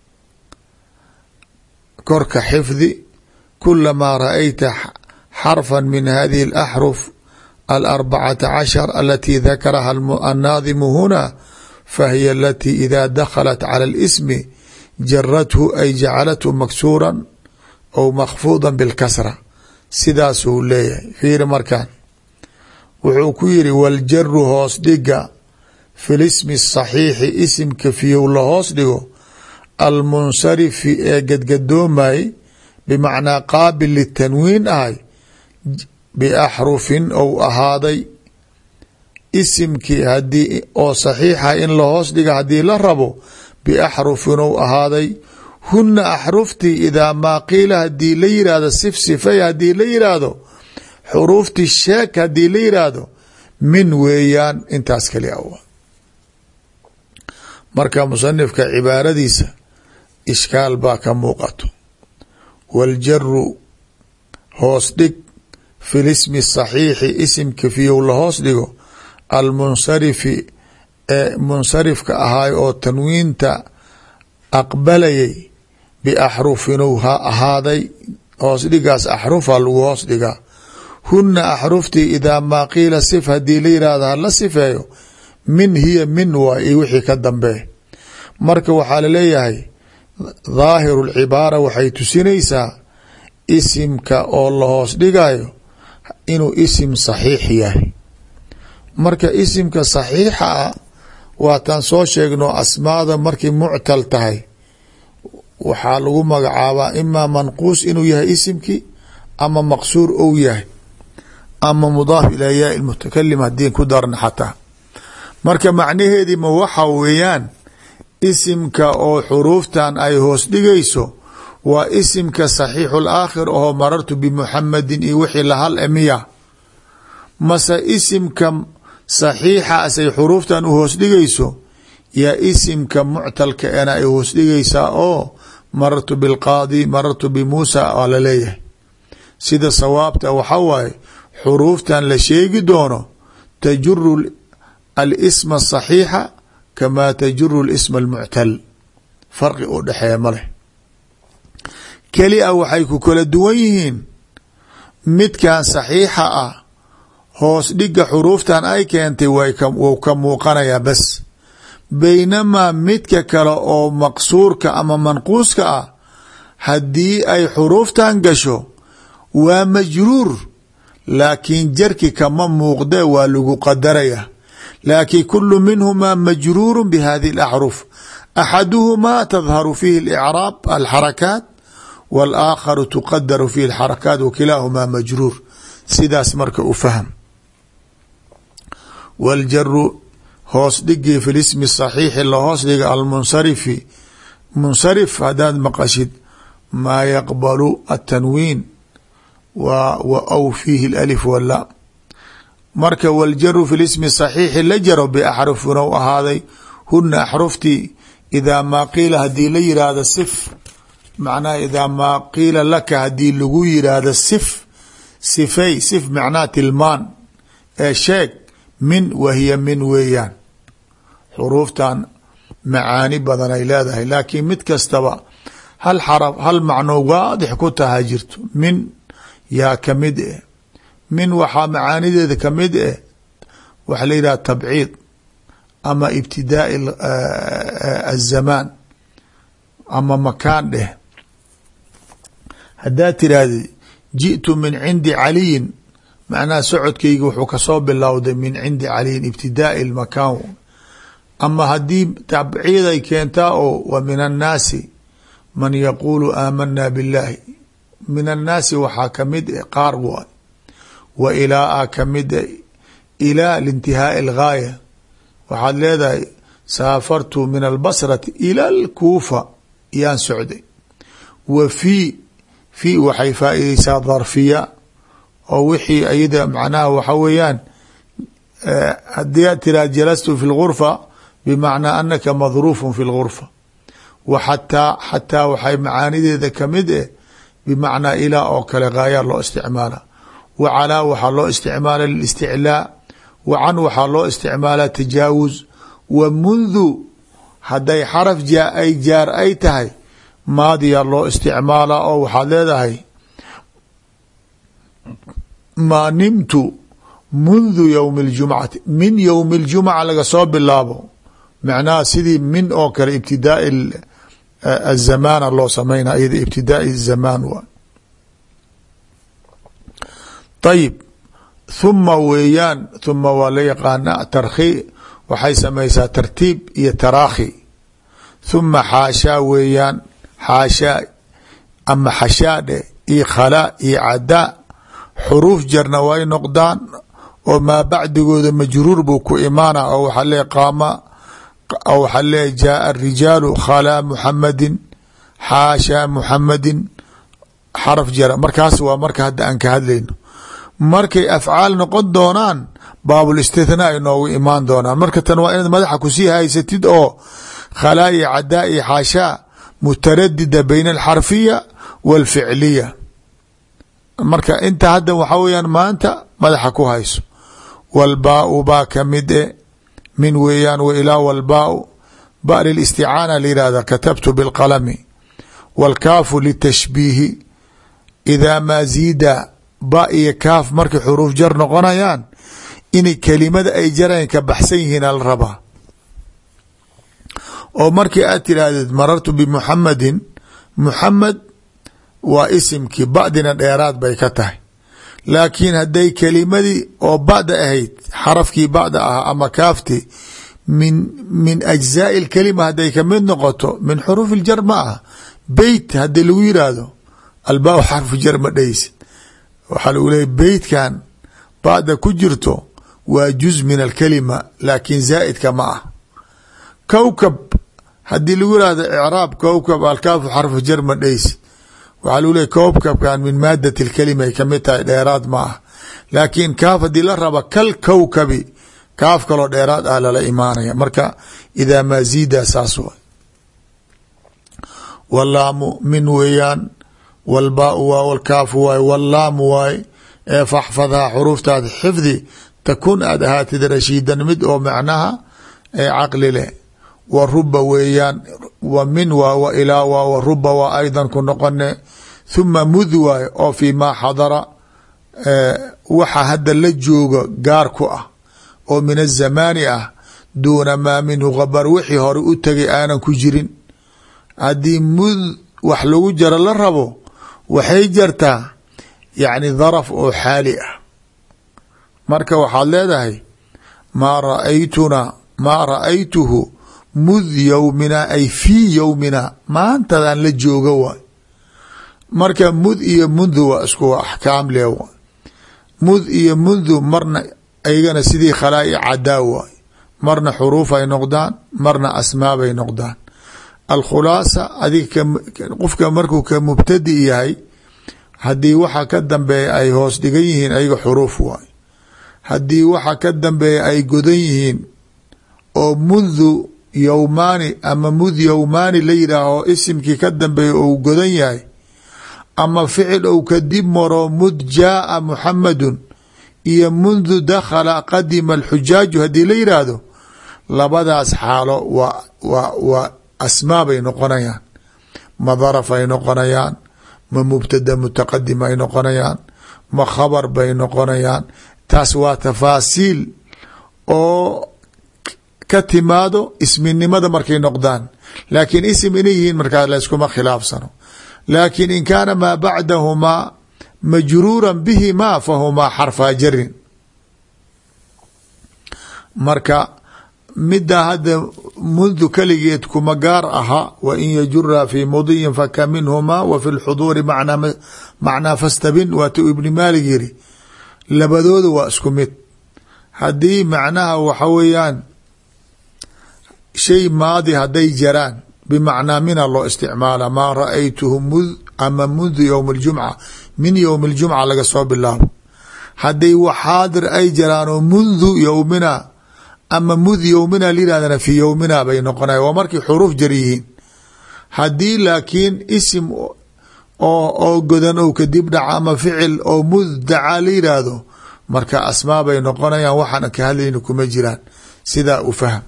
korka xifdi kulamaa ra'ayta xarfa min hadihi اlaxruf alarbacata cashar alatii dakaraha annaadimu huna fahiya alatii ida dakhalat cala اlismi jarathu ay jacalathu maksuura aw makfuuda bilkasra. sidaasuu leeyahay. fiiri markaan wuxuu ku yiri waljaru hoos dhiga fi lismi saxiixi isimka fiyow la hoos dhigo almunsarifi ee gadgadoomayay bimacnaa qaabil litanwiin ahay biaxrufin ou ahaaday isimkii hadii oo saxiixa in la hoos dhiga haddii la rabo biaxrufin ou ahaaday huna axruftii idaa maa qiila hadii la yihahdo sifsifay hadii la yihahdo xuruufti sheek hadii la yihahdo min weeyaan intaas kali awa. marka musanifka cibaaradiisa ishkaal baa ka muuqato. waljaru hoos dhig fi lismi saxiixi isimka fiyow la hoos dhigo almunsarifi ee munsarifka ahaay oo tanwiinta aqbalayay biaxrufinow ha ahaaday. hoos dhigaas axrufa lagu hoos dhigaa. huna axruftii idaa maa qiila sif hadii la yihahdo hala sifeeyo min hiya min waa iyo wixii ka dambeey. marka waxaa laleeyahay dhaahiru lcibaara waxay tusinaysaa isimka oo la hoos dhigayo inuu isim saxiix yahay. marka isimka saxiixa ah waataan soo sheegno asmaada markay muctal tahay waxaa lagu magacaabaa imaa manquus inuu yahay isimkii, ama maqsuur ou yahay, ama mudaaf ilaa yaa mutakalim hadii ku darna xataa. marka macnaheedii ma waxa weeyaan isimka oo xuruuftan ay hoos dhigayso waa isimka saxiixu laakhir oo marartu bimuxamadin iyo wixii lahal emiya mase isimka saxiixa asay xuruuftan u hoos dhigayso yaa isimka muctalka ena ay hoos dhigaysaa oo marartu bilqaadi marartu bimuusa aa la leeyahay sida sawaabta waxa waaye xuruuftan la sheegi doono tajuru alisma asaxiixa kamaa tajuru lisma almuctal farqi u dhexeeya ma leh keli a waxay ku kala duwan yihiin midkan saxiixa ah hoos dhiga xuruuftan ay keentay wuu ka muuqanayaa bas baynamaa midka kale oo maqsuurka ama manquuska ah haddii ay xuruuftan gasho waa majruur laakiin jarki kama muuqde waa lagu qadaraya laakiin kulu minhumaa majruuru bihadihi اlaxruf axaduhumaa tadharu fiihi اlicraab alxarakaat wاlaakharu tuqadaru fiihi اlxarakaat wakilaahumaa majruur sidaas marka u fahm wاljaru hoos dhigii fi lismi saxiixi la hoos dhiga almunsarifi munsarif haddaad maqashid maa yaqbalu atanwiin wa aw fiihi alif wala marka wاljaru fi lismi saxiixi la jaro baxrufuna u ahaaday huna axruftii idaa maa qiila hadii la yiraahdo sif macnaha idaa maa qiila laka hadii lagu yiraahdo sif sifay sif macnaha tilmaan ee sheeg min wahiya min weeyaan xuruuftan macaani badan ay leedahay laakiin mid kastaba hal xaraf hal macno waadix ku taha jirto min yaa kamid eh min waxaa macaanideeda kamid eh waxa la yidhaha tabciid ama ibtidaai azamaan ama makaan dheh haddaad tiraahdi jiئtu min cindi caliyin macnaha socodkayga wuxuu kasoo bilowday min cindi caliyin ibtidaai makaan ama haddii tabciid ay keentaa oo wa min annaasi man yaquulu aamanaa biاllahi min annaasi waxaa kamid eh qaar waay wa ilaa a kamid e ilaa liintihaai algaaya waxaad leedahay saafartu min albasrati ila alkuufa yaan socday wa fii waxay faaideysaa darfiya oo wixii ayada macnaha waxa weeyaan hadii aad tiraa jalastu fi lgurfa bimacnaa anaka madruufun fi lgurfa wa xataa waxay macaanideeda kamid eh bimacnaa ilaa oo kale gaayaa loo isticmaala wa calaa waxaa loo isticmaala lilisticlaa wa can waxaa loo isticmaalaa tajaawuz wa mundu hadday xaraf ay jaar ay tahay maadiya loo isticmaalaa oo waxaad leedahay maa nimtu mundu yowmi اljumcati min yowmi اljumca laga soo bilaabo macnaha sidii min oo kale ibtidaai azamaana loo samayna iyada ibtidaai zamaan waa ayib huma weeyaan huma waa la yaqaanaa tarkhi waxay samaysaa tartiib iyo taraakhi huma xaashaa weeyaan xaashaa ama xashaadhe iyo khalaa iyo cadaa xuruuf jarna way noqdaan oo maa bacdigooda majruur buu ku imaana oo waxaa lee qaama oo waxaa lee jaaa arijaalu khalaa muxamadin xaashaa muxamadin xaraf jara markaas waa marka hadda aan ka hadlayno markay afcaal noqon doonaan baabul istithnaa ay noogu imaan doonaan marka tan waa inaad madaxa kusii haysatid oo khalaa iyo cadaa iyo xaashaa mutaradida bayna alxarfiya wاlficliya marka inta hadda waxaa weyaan maanta madaxa ku hayso wاlbaau baa kamid e min weeyaan wa ilaa wاlbaau ba lilisticaana layihahda katabtu biاlqalami wاlkaafu litashbiihi idaa maa ziida ba iyo kaaf markay xuruuf jar noqonayaan inay kelimada ay jarayn ka baxsan yihiin ala rabaa oo markii aad tiraahdeed marartu bimuxamadin muxamed waa isimkii ba'dina dheeraad bay ka tahay laakiin hadday kelimadii oo ba'da ahayd xarafkii ba'da ah ama kaafti min ajzaai اlkelima hadday kamid noqoto min xuruuf iljar ma ah beyt haddii lagu yiraahdo albaa xarfu jar ma dhaysid waxaa lagu leeyay beytkan ba'da ku jirto waa juz min alkelima laakiin zaa'idka ma ah kowkab haddii lagu yihahdo icraab kowkab alkaafu xarfu jar ma dheysi waxaa lagu leeyay kowkabkan min maadat lkalima ay kamid tahay dheeraad ma ah laakiin kaaf haddii la raba kal kowkabi kaaf kaloo dheeraad ah lala imaanaya marka idaa maa ziida saas waay wallaamu min weeyaan walbaau waa walkaafu waay wallaamu waay ee faxfadhaa xuruuftaada xifdi takun aad ahaatid rashiidan mid oo macnaha ee caqli leh wa ruba weeyaan wa min waa wa ilaa waa wa ruba waa aydan ku noqone thuma mud waay oo fii maa xadara waxa hadda la jooga gaar ku ah oo min azamaani ah duuna maa minhu khabar wixii hore u tegay aanan ku jirin haddii mud wax lagu jaro la rabo waxay jartaa yacni daraf oo xaali ah marka waxaad leedahay maa ra'aytuhu mud yowmina ay fii yowmina maantadaan la jooga waay marka mud iyo mundu waa isku axkaam leh waay mud iyo mundu marna aygana sidii khalaa'i cadaa waay marna xuruuf ay noqdaan marna asmaabay noqdaan alkhulaasa adiga qofka markuu ka mubtadi yahay haddii waxa ka dambeeya ay hoos dhigan yihiin ayaga xuruuf waay haddii waxa ka dambeeya ay godan yihiin oo mundu yowmaani ama mud yowmaani la yidhaaho isimkii ka dambeeya ou godan yahay ama ficil ou kadib maro mud jaaa muxamadun iyo mundu dakhala qadima alxujaaju haddii la yidhaahdo labadaas xaalo waa asmaa bay noqonayaan ma daraf ay noqonayaan ma mubtada mutaqadim ay noqonayaan ma khabar bay noqonayaan taas waa tafaasiil oo ka timaado isminimada markay noqdaan laakiin isim inay yihiin markaa layskuma khilaafsano laakiin in kaana maa bacdahumaa majruura bihimaa fahumaa xarfaa jarin marka middaa hadda mundu keligeed kuma gaar aha wa in yajura fii mudiyin faka minhumaa wa fi lxuduuri macnaa fastabin waatu ibni maalig yiri labadooda waa isku mid haddii macnaha waxa weeyaan shay maadi hadday jaraan bimacnaa mina loo isticmaala maa ra'aytuhu mud ama mundu yowm اljumca min yowm اljumca laga soo bilaabo hadday waxaadir ay jaraan oo mundu yowmina ama mud yowmina layirahdana fii yowmina bay noqonaya waa markay xuruuf jar yihiin haddii laakiin isim oo godan ou kadib dhaca ama ficil oo muddaca la yiraahdo marka asmaa bay noqonayaan waxaan ka hadlayna kuma jiraan sidaa u fahm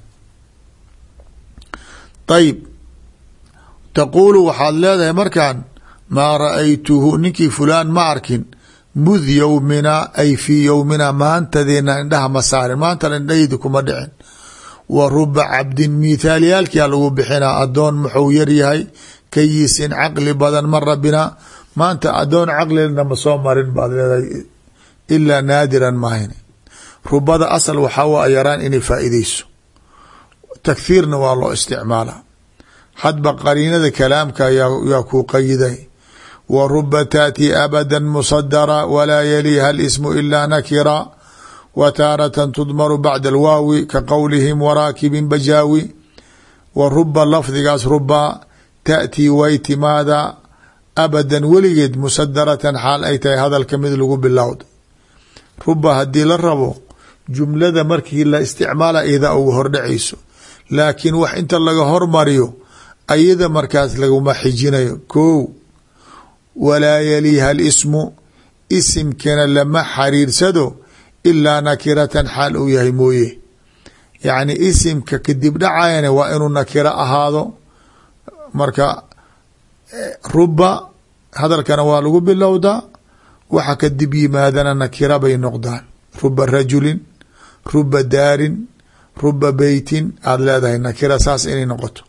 ayib taquulu waxaad leedahay markaan maa ra'aytuhu ninkii fulaan ma arkin mud yowmina ay fii yowmina maantadeena indhaha ma saarin maantana indhahaydi kuma dhicin wa ruba cabdin mithaalyaalkia lagu bixinaa adoon muxuu yaryahay kayisin caqli badan mara binaa maanta adoon caqlina ma soo marin baad leedahay ilaa naadiran maahin rubada asal waxaa waa yaraan inay faa'iideyso takhiirna waa loo isticmaala hadba qariinada kalaamka yaa kuu qayiday wa ruba taati abada musadara walaa yaliha alismu ilaa nakira wa taaratan tudmaru bacda alwaawi ka qowlihim waraakibin bajaawi wa ruba lafdigaas ruba taأtii way timaada abadan weligeed musadaratan xaal ay tahay hadalka mid lagu bilowda ruba haddii la rabo jumlada markii la isticmaala iyada ugu hordhacayso laakiin wax inta laga hormariyo ayada markaas laguma xijinayo ko walaa yaliha alismu isimkana lama xariirsado ilaa nakiratan xaal uu yahay mooye yacni isimka kadib dhacayana waa inuu nakiro ahaado marka ruba hadalkana waa lagu bilowdaa waxa kadib yimaadana nakira bay noqdaan ruba rajulin ruba daarin ruba beytin aada leedahay nakira saas inay noqoto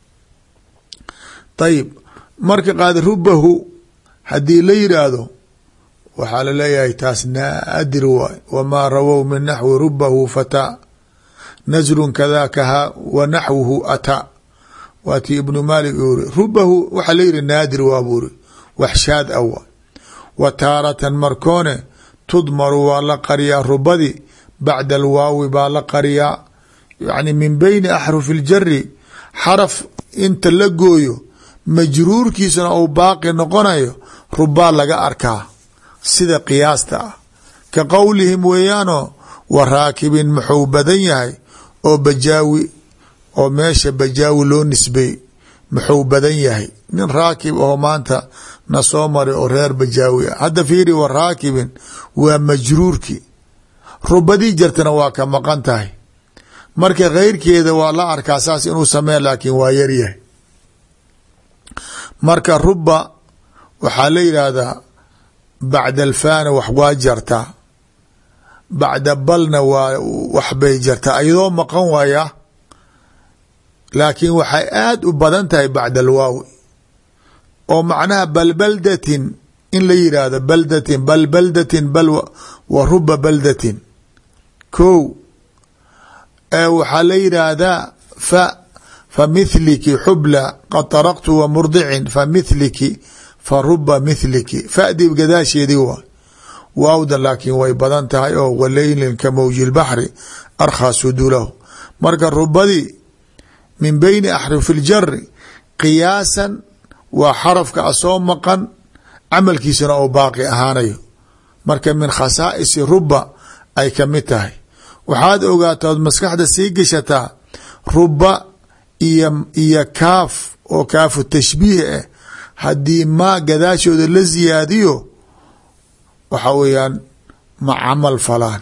ayib marka qaad rubahu haddii la yidhaahdo waxaa laleeyahay taas naadir waay wamaa rawow min naxwi rubahu fataa nasrun kadakaha wa naxwuhu ataa waatii ibnu maalik u iri rubahu waxaa la yihi naadir waa buu iri wax shaad a waay wa taaratan markoone tudmaru waa la qariyaa rubadi bacda alwaawi baa la qariyaa yani min beyni axrufi اljari xaraf inta la gooyo majruurkiisana uu baaqi noqonayo rubaa laga arkaa sida qiyaasta ah ka qowlihim weeyaanoo wa raakibin muxuu badan yahay oo bajaawi oo meesha bajaawi loo nisbay muxuu badan yahay nin raakib oo maanta na soo maray oo reer bajaawi ah hadda fiiri wa raakibin waa majruurkii rubadii jartana waa ka maqan tahay marka keyrkeeda waa la arkaa saas inuu sameeya laakiin waa yaryahay marka ruba waxaa la yidhaahdaa bacda alfaana wax waa jartaa bacda balna waa waxbay jartaa iyadoo maqan waaya laakiin waxay aada u badan tahay bacda alwaawi oo macnaha balbaldatin in la yidhaahdo baldatin bal baldatin bal wa ruba baldatin ko waxaa la yidhaahdaa familiki xubla qad taraqtu wa murdicin familiki fa ruba miliki fadib gadaasheedii waay waawdan laakiin way badan tahay oo waleylin ka mawji lbaxri arkhaa sudulahu marka rubadii min beyni axrufi ljari qiyaasan waa xarafka asoo maqan camalkiisana oo baaqi ahaanayo marka min khasaa'isi ruba ay ka mid tahay waxaad ogaataa ood maskaxda sii gashataa ruba iyo kaaf oo kaafu tashbiih ah haddii maa gadaashooda la ziyaadiyo waxa weeyaan ma camal falaan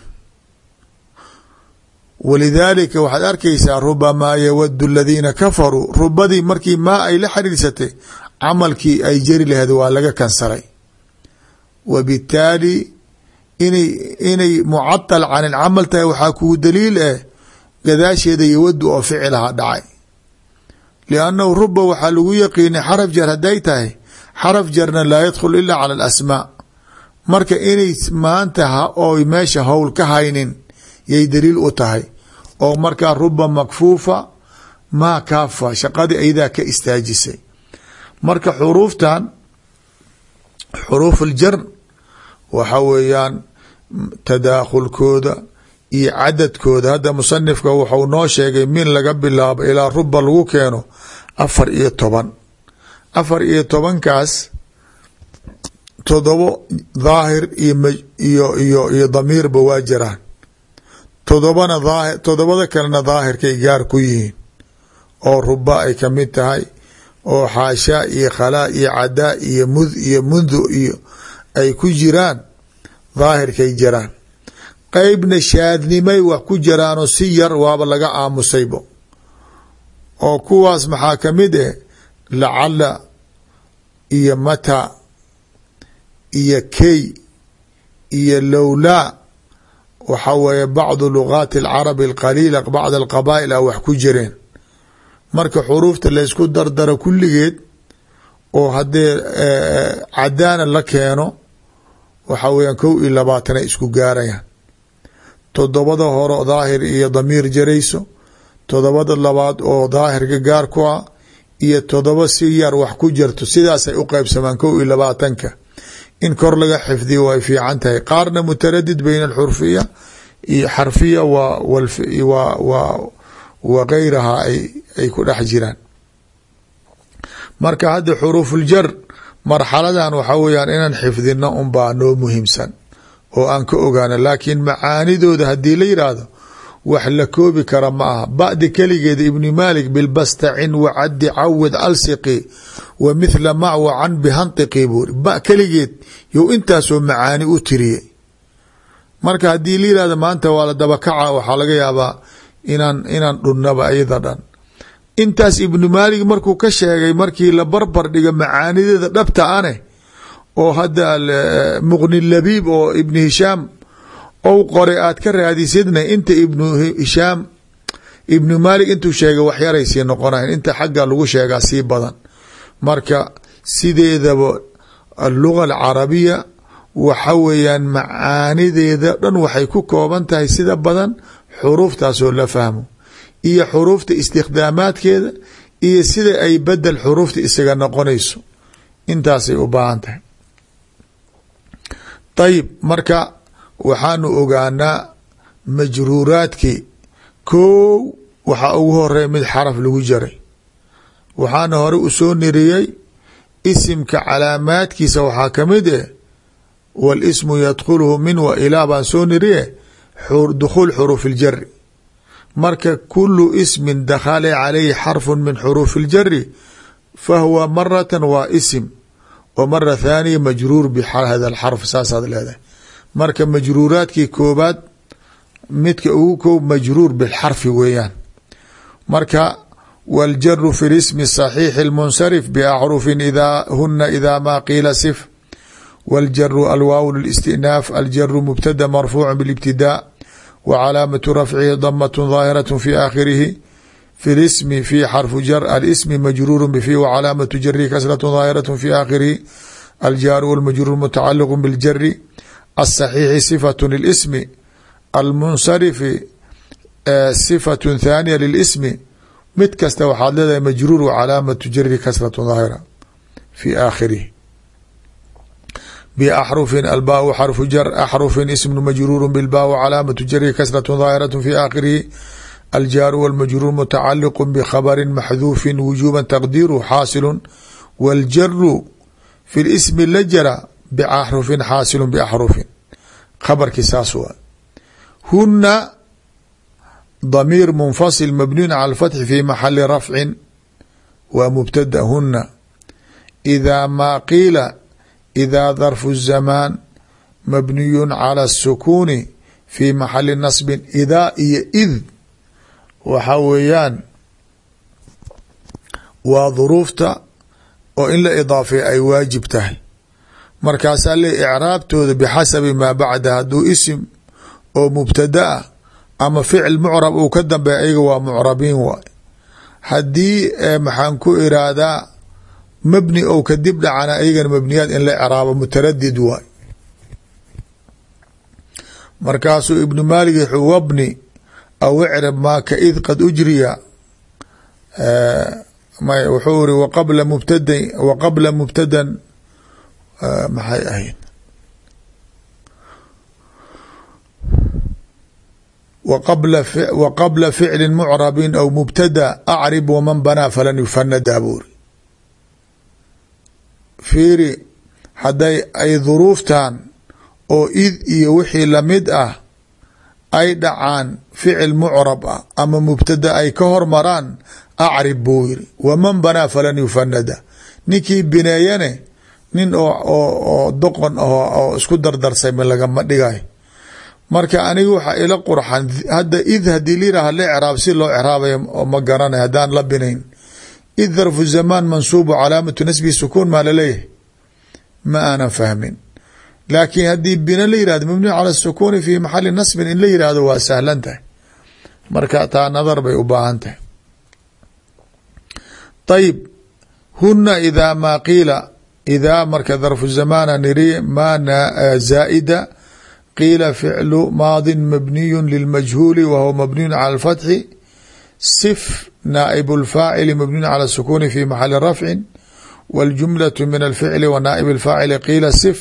walidaalika waxaad arkaysaa rubamaa yawadu aladiina kafaruu rubadii markii maa ay la xiriirsatay camalkii ay jari laheed waa laga kansaray wabitaali inay mucatal can ilcamal tahay waxaa kugu daliil ah gadaasheeda yawadu oo ficilaha dhacay liannahu ruba waxaa lagu yaqiinay xaraf jar hadday tahay xaraf jarna laa yadkhul ila cala alasmaa marka inay maanta oy meesha howl ka haynin yay daliil u tahay oo markaa ruba makfuufa maa kaafa shaqadii aydaa ka istaajisay marka xuruuftan xuruuf aljar waxa weeyaan tadaakhulkooda iyo cadadkooda hadda musanifka wuxuu noo sheegay min laga bilaabo ilaa ruba lagu keeno 4 iyo 10kaas 7 daahir iyo damiirba waa jiraan 7 kalena daahirkay gaar ku yihiin oo ruba ay kamid tahay oo xaashaa iyo khalaa iyo cadaa iyo mud iyo mundu iyo ay ku jiraan daahirkay jiraan qeybna shaadnimay wax ku jiraanoo si yar waaba laga aamusaybo oo kuwaas maxaa kamid ah lacala iyo mata iyo key iyo lowlaa waxa weeye bacdu lugaati alcarabi alqaliila bacd alqabaa'il a wax ku jireen marka xuruufta laysku dardaro kulligeed oo haddee cadaana la keeno waxa weeyaan 21 ay isku gaarayaan 7 hore daahir iyo damiir jarayso 7 labaad oo daahirka gaar ku ah iyo 7 si yar wax ku jirto sidaasay u qeybsamaan 21ka in kor laga xifdiyo way fiican tahay qaarna mutaradid bayna alxurfiya iyo xarfiya wa gayraha ay ku dhex jiraan marka hadda xuruufuljar marxaladan waxa weeyaan inaan xifdino unbaa noo muhiimsan oo aan ka ogaano laakiin macaanidooda haddii la yidhaahdo wax la koobi kara ma aha ba'di keligeeda ibni maalik bilbastacin wacadi cawid alsiqi wa mithla mac wacan bihantiqi buuri ba keligeed you intaasoo macaani u tiriyey marka haddii la yihahdo maanta waa la dabakaca waxaa laga yaabaa inaan dhunnaba iyada dhan intaas ibnu maalik markuu ka sheegay markii la barbar dhiga macaanideeda dhabta ane oo hadda muqni labiib oo ibnu hishaam ou qoray aad ka raadisidna inta ibnu hishaam ibnu maalik intuu sheegay waxyaray sii noqonayn inta xagga lagu sheegaa sii badan marka sideedaba alluga alcarabiya waxa weeyaan macaanideeda dhan waxay ku kooban tahay sida badan xuruuftaasoo la fahmo iyo xuruufta istikhdaamaadkeeda iyo sida ay bedel xuruufta isaga noqonayso intaasay u baahan tahay ayib marka waxaanu ogaanaa majruuraadkii kow waxaa ugu horeeya mid xaraf lagu jaray waxaana hore usoo niriyey isimka calaamaadkiisa waxaa kamid eh wاlsmu yadkhulhu min wa ilaa baan soo niriye dukhuul xuruuf اljari marka kulu ismin dakhala calayhi xarfu min xuruufi اljari fahuwa maratan waa isim wa mara thaaniya majruur bhada اxarf saasaad leedahay marka majruuraadkii koobaad midka ugu koob majruur bilxarfi weeyaan marka wاljaru fi اsmi صaxiix اlmunsarif baxrufin huna ida ma qiila sif wاljaru alwaaw lاstinaaf aljaru mubtada marfuuc bاlاbtidaa wa calaamatu rafcihi damat ظaahiraة fi aakhirihi fi اsmi fi xarfu jar alsmi majruur bfi wa calaamatu jarihi kasraة ظaahiraة fi aakhirihi aljaaru wاlmajruur mutacaliq bاljari aلصaxiixi صifaة lsmi almunsarifi صifaة thaaniya lilismi mid kasta waxaad leedahay majruur wa calaamatu jari kasraة ظaahira fi aakhirihi baxrufin albaa xarfu jar axrufin ismu majruur bilbaa wa calaamatu jari kasraة ظaahiraة fi aakhirihi aljaaru wاlmajruur mutacaliq bkhabri maxduufi wujuba taqdiiru xaasilu wاljaru fi اsmi la jara baxrufin xaasilu baxrufin khabarkii saas waa huna ضمير منفصل مبني على الفتح في محل رفع ومبتدأ هن إذا ما قيل إذا ظرف الزمان مبني على السكون في محل نصب إذا إذ waxa weeyaan waa ظروufta oo in la iضاafeya ay waajib tahay markaasaa le إعraabtooda بxasabi maa bacda haduu isim oo mubtada ah ama ficil mucrab uu ka dambeeya ayaga waa mucrabiin waay haddii maxaan ku irahdaa mabni ou kadib dhacana ayagana mabniyaad in la icraabo mutaradid waay markaasuu ibnu maalik wuxuu wabni aw icrab maa ka id qad ujriya wuxuu iri waqabla mubtadan maxay ahayd wqabla ficli mucrabi aw mubtada acrib waman banaa falan yufanada buuri fiiri hadday ay duruuftan oo id iyo wixii lamid ah ay dhacaan ficil mucrab ah ama mubtada ay ka hormaraan acrib buu yiri waman banaa falan yufanada ninkii bineeyane nin oo doqon oo isku dardarsay ma lagama dhigay marka aniga waxaa ila qurxan hadda id hadii layiraha la icraab si loo icraabaya oo ma garanay haddaan la binayn id darfu zamaan mansuubu calaamatu nasbi sukuun maa laleeyahay ma aanan fahmin laakiin haddii bina la yirahdo mabni cala sukuuni fi maxali nasbin in la yirahdo waa sahlan tahay marka taa nadar bay u baahan tahay ayib huna idaa maa qiila idaa marka darfu zamaana niri maana zaa'ida qiila ficlu maadi mabniyu lilmajhuuli wa huwa mabniyu cala alfatxi sif naaib اlfaacili mabniyu cala الsukuni fi maxali rafci wاljumlaة min alficli wa naaib اlfaacili qiila sif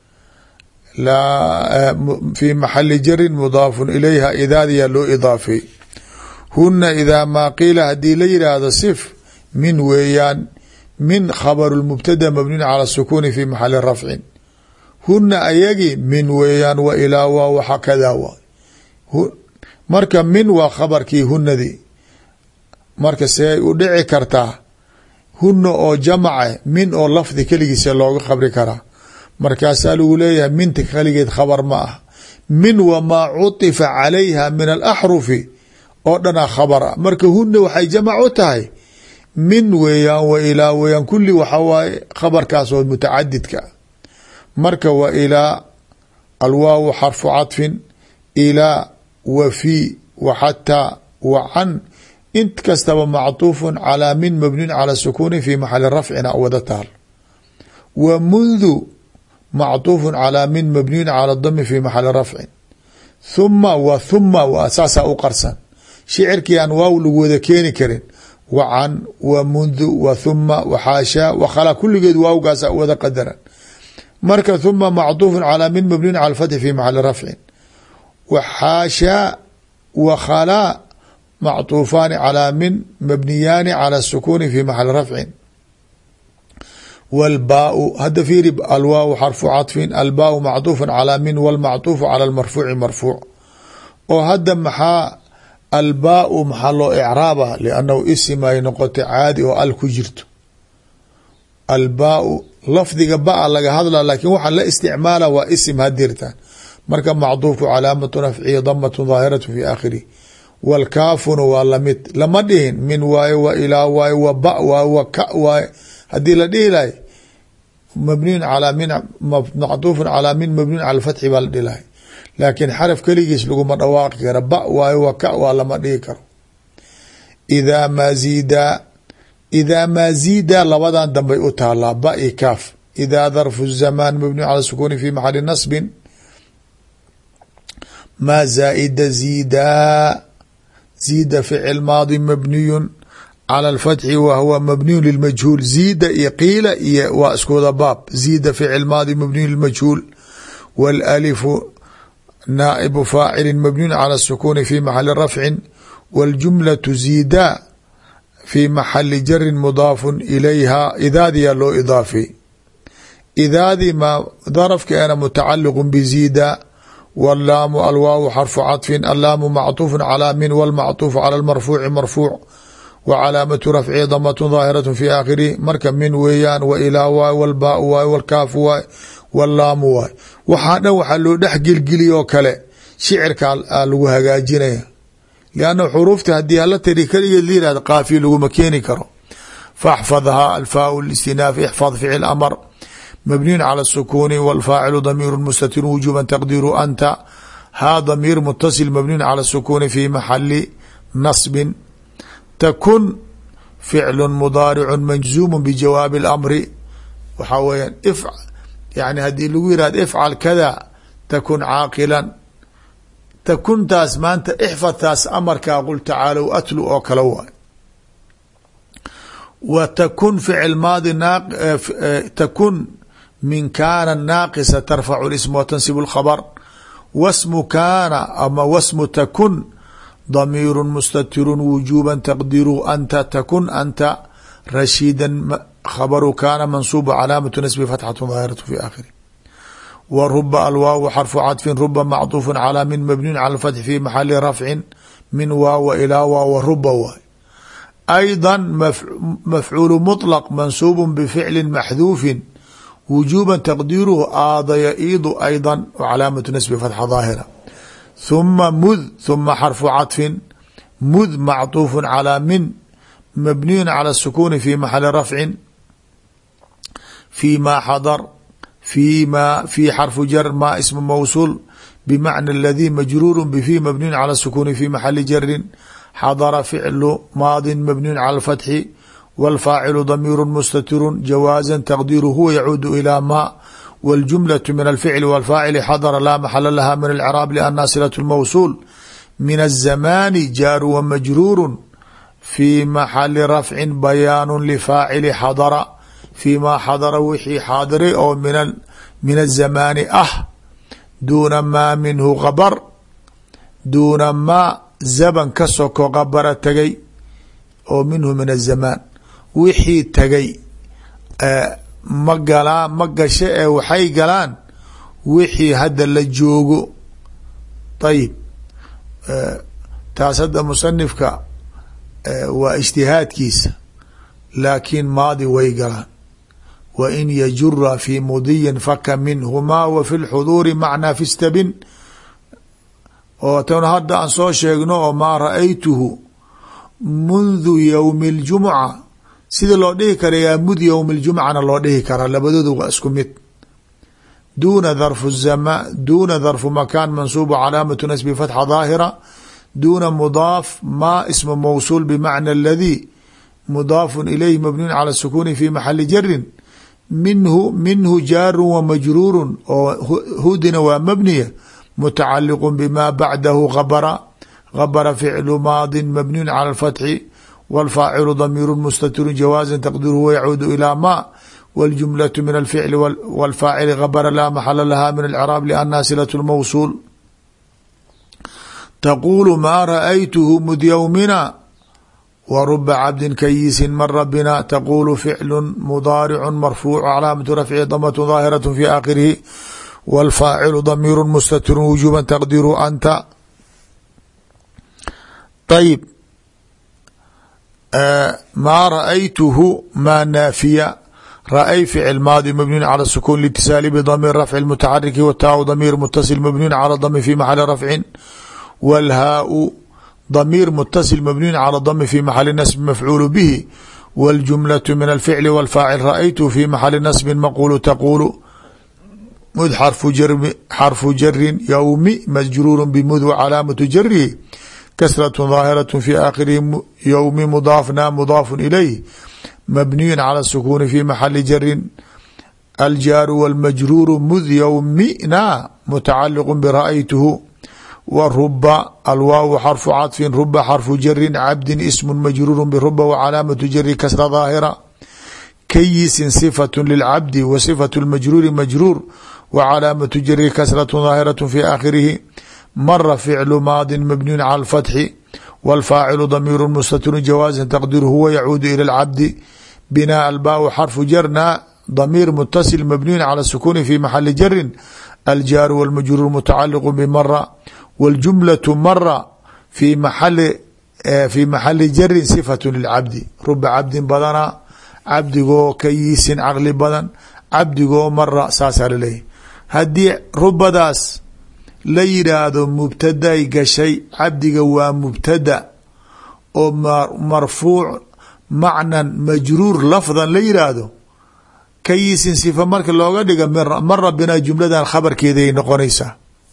fi maxali jarin mudaafu ilayha idaadiya loo idaafeey huna idaa maa qiila hadii la yidhaahdo sif min weeyaan min khabaru mubtada mabniyu cala الsukuni fi maxali rafcin huna ayagi min weeyaan wa ilaa waa waxa kada waay marka min waa khabarkii hunadii marka see u dhici kartaa huna oo jamace min oo lafdi keligiisa looga khabri karaa markaasaa lagu leeyahay minta keligeed khabar ma ah min wamaa cuطifa calayha min alaxrufi oo dhanaa khabar ah marka huna waxay jamac u tahay min weeyaan wa ilaa weeyaan kulli waxa waaye khabarkaas oo mutacadidka marka wa ilaa alwaaw xarfu caطfin ilaa wa fi wa xataa wa can int kastaba macطuufu calىa min mabniin calى sukuni fi maxali rafcina wada taal wa mundu macطuufu calىa min mabniyin calى dami fi maxali rafcin huma wa huma waa saasaa u qarsan shicirkii aan waaw lagu wada keeni karin wa can wa mundu wa huma wa xaashaa wa khalaa kulligeed waawgaasa wada qadaran marka huma macطuufu calىa min mabniyin calى fatxi fi maxali rafcin wa xaashaa wa khalaa macطuufaani calىa min mabniyaani calى الsukuni fi maxali rafcin wاlbaau hadda fiiri alwaaw xarfu caطfin albaau macطuufa calىa min wاlmacطuufu calى اlmarfuuci marfuuc oo hadda maxaa albaau maxaa loo icraaba liannahu isim ay noqotay caadi oo al ku jirto albaau lafdiga ba laga hadla laakiin waxaa la isticmaala waa isim hadirtaan marka macduufku calaamatu nafcihi damatun daahiratu fi aakhirih wاlkaafuna waa lamid lama dhihin min waaye wa ilaa waaye wa ba waaye wa ka waaye haddii la dhihi lahay mabniyun calaa min macduufun calaa min mabniyun cala alfatxi baa la dhihi lahay laakiin xaraf keligiis laguma dhawaaqi kara ba waaye wa ka waa lama dhihi karo idaa maa ziida labadan dambay u taalaa ba i kaaf idaa darfu zamaan mabniyu cala sukuni fi maxali nasbin maa zaaida ziida ficil maadi mabniyun cala alfatxi wa huwa mabniyun lilmajhuul ziida iyo qiila iyo waa iskuwada baab ziida ficil maadi mabniyun lilmajhuul wاlalifu naa'ibu faacilin mabniyun cala الsukuni fi maxali rafcin wاljumlaةu ziida fi maxali jarin mudaafun ilayha idaadiyaa loo idaafay idaadii ma darafkeena mutacaliq bziida wاllaamu alwaaw xarfu caطfin allaamu macطuuf calى min wاlmacطuuf calى اlmarfuuci marfuuc wa calaamatu rafcihi damat daahiraة fi aakhirih marka min weeyaan wa ilaa waay wاlbaau waay wاlkaafu waay wاllaamu waay waxaa dhan waxaa loo dhex gelgeliy oo kale shicirka lagu hagaajinaya lanna xuruufta haddii hala tiri keligeed la yihahdo qaafiya laguma keeni karo faxfadhaa alfaau listinaaf ixfad ficil amr mabniyun cala الsukuni wاlfaacilu damiiru mustatirun wujuba taqdiiru anta haa damiir mutasil mabniyun cala الsukuni fi maxali nasbin takun ficlu mudaaricu majzuumu bijawaabi اlamri waxaa weeyaan yani haddii lagu yihahdo ifcal kada takun caaqilan takuntaas maanta ixfadtaas amarkaa qul tacaalow atlu oo kale waay wa takun ficil maadi takun min kaana naaqisa tarfacu isma watansibu اlkhabr wasmu kaana ama wasmu takun damiiru mustatiru wujuba taqdiru anta takun anta rashiida khabaru kaana mansuubu calaamatu nasbi fatxatu daahiratu fi aakhirih w ruba alwaaw xarfu caطfin ruba macطuufu calى min mabniyun cala اfatxi fi maxali rafcin min waawa ilaa waawa ruba waay ayضa mafcuulu muطlq mansuubu bficli maxduufin wujuba taqdiiruhu aada yaiidu ayضa calaamatu nasbi fatxa daahira huma mud huma xarfu caطfin mud macطuufu calى min mabniyun cala الsukuni fi maxali rafcin fi ma xadr في xرف jر ma اسم موصول بمعنى الذي مجrور بفي مبني على السكون في محل جر xضر فعل ماض مبني على الفتح والفاعل ضمير مستتر جوازا تقدير هو يعود إلى ما والجملة من الفعل والفاعل xضر لا محل لها من العراب لأنها صلة الموصول من الزمان جار ومجرور في محل رفع بيان لفاacل xضر فيma xadra wixii xaadiray oo min الزamaani ah duuna maa minhu qabr duuna maa zaban ka soko qabara tagay oo minhu min الzamaan wixii tagay ma galaan ma gashe ee waxay galaan wixii hadda la joogo ayib taas hadda musanifka waa اجtihaadkiisa laakiin maadi way galaan wain yajura fi mudiyin faka minhumaa wa fi lxuduuri macnaa fi stabin oo tan hadda aan soo sheegno oo maa ra-aytuhu mundu yowmi اljumca sida loo dhihi kara yaa mud yowmi اljumcana loo dhihi karaa labadoodu waa isku mid duuna darfu makaan mansuubu calaamatu nasbi fatxa daahira duuna mudaaf ma ismu mawsuul bimacna aladii mudaafu ilayh mabniyun cala الsukuni fi maxali jarin minhu jaaru wa majruuru oo hudina waa mabniya mutacaliqu bima bacdahu gabara ficlu maadi mabniyun cala اlfatxi wاlfaacilu damiiru mustatiru jawaaza taqdiruhu yacuudu ilaa ma wاljumlaة min alficli wاlfaacili gabara laa maxala laha min alcraab liannaha silaة اlmawsuul تقول ما رأيته مذ يومنا ورب عبد كيس مر بنا. تقول فعل مضارع مرفوع علامة رفعه ضمة ظاهرة في آخره والفاعل ضمير مستتر وجوبا تقدير أنت. طيب ما رأيته ما نافية. رأي فعل ماضي مبني على السكون لاتصال بضمير رفع المتحرك والتاء ضمير متصل مبني على الضم في محل رفع والهاء ضمير متصل مبني على الضم في محل نسب مفعول به والجملة من الفعل والفاعل رأيت في محل نسب مقول تقول مذ حرف جر يوم مجرور بمذ وعلامة جره كسرة ظاهرة في آخره يوم مضافنا مضاف إليه مبني على السكون في محل جر الجار والمجرور مذ يومنا متعلق برأيته. والرب الواو حرف عطف رب حرف جر عبد اسم مجرور برب وعلامة جر كسر ظاهرة. كيس صفة للعبد وصفة المجرور مجرور وعلامة جر كسرة ظاهرة في آخره. مر فعل ماض مبني على الفتح والفاعل ضمير مستتر جوازا تقديره هو يعود إلى العبد. بناء الباء حرف جرنا ضمير متصل مبني على السكون في محل جر الجار والمجرور متعلق بمر والجملة مر في محل جر صفة للعبد. رب عبد بدنا cabdigoo kayiisin caqli badan cabdigoo mara saasaa laleeyahy haddii rubadaas la yidhaahdo mubtaday gashay cabdiga waa mubtada oo marfuuc macnan majruur lafdan la yidhaahdo kayiisin sifa marka looga dhiga mara binaa jumladan khabarkeeday noqonaysaa.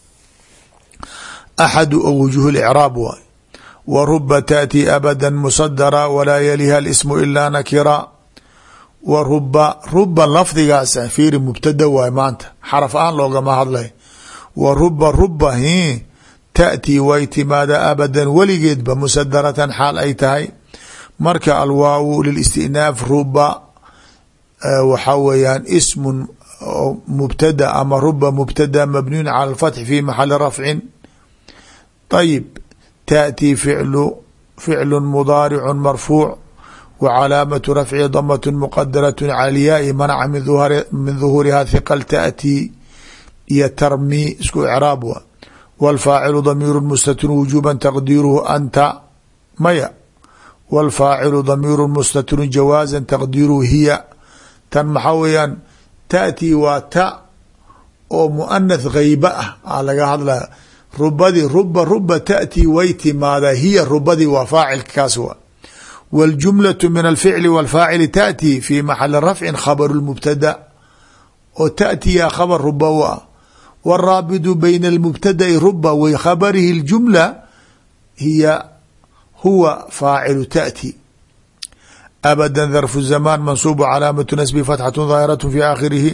axadu awjuh اlcraab waay wa ruba taأti abada musadara walaa yaliha اlismu ilaa nakira. wa ruba lafdigaas fiiri mubtada waay maanta xaraf aan loogama hadlay. wa ruba taأtii way timaada abadan weligeedba musadaratan xaal ay tahay. marka alwaawu lilistinaaf ruba waxaa weeyaan ismun mubtada ama ruba mubtada mabniyun cala alfatxi fi maxali rafcin. ayib taأtii ficlu mudaaricu marfuuc وcلاaمة رفعi ضمة مqdرة عalياء mنca min ظhوuriha ثqل تأتي iyo trmي isku عراab w والفاaciل ضميir مستتر وجوبا تqديرhu أnta maya والفاaciل ضميir مستتر جawاaزا تqديرhu hiya. tan maxaa weyaan تأتي waa ta oo مؤنث غayba ah laga hadlaya rubadii ruba تأتي way timaadaa hiya rubadii waa faacilka kaas wa. والجملة من الفعل والفاعل تأتي في محل رفع خبر المبتدأ oo تأتي خبر رba و والرابط بين المبتدأ رba وخبره الجملة هو فاعل تأتي. أبدا ظرف الزمان منصوب علامة نسب فتحة ظاهرة في آخره.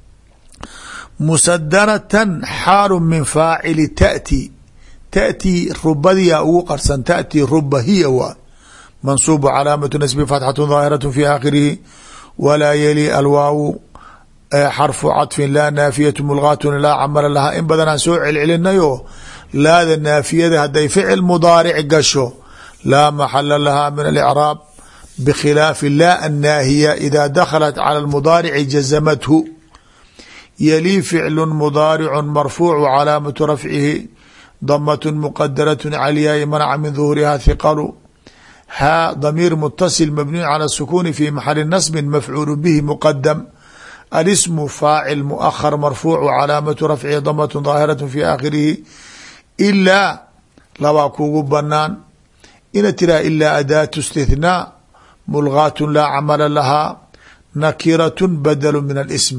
مصدرة xاal من فاacل تأتي رubadiya ugu qarsan تأتي ruba hiya wa منصوب cلاaمة نسب فتحة ظاهرة في آخره. ولا يلي الwaaw xرف cطف laa ناaفية ملغاة laa cmل لها in badan aan soo celcelinayo laada naafiyada haday ficil مضاaرc gasho laa محل لها من الإعراab بkhilaafi laa الناahiية إذا دخلت على المضاaرع جزمته. يلي فعل مضاaرع مرفوع وcلاaمة رفعه ضمة مqدرة عalياء mنca min ظهورها ثqل. ها ضمير متصل مبني على السكون في محل نصب مفعول به مقدم. الاسم فاعل مؤخر مرفوع وعلامة رفعه ضمة ظاهرة في آخره. إلا labaa kugu banaan ina tiraa ilaa أdاة استثناء ملغاة laa cmل لhaa نakiraة badل min الاسم.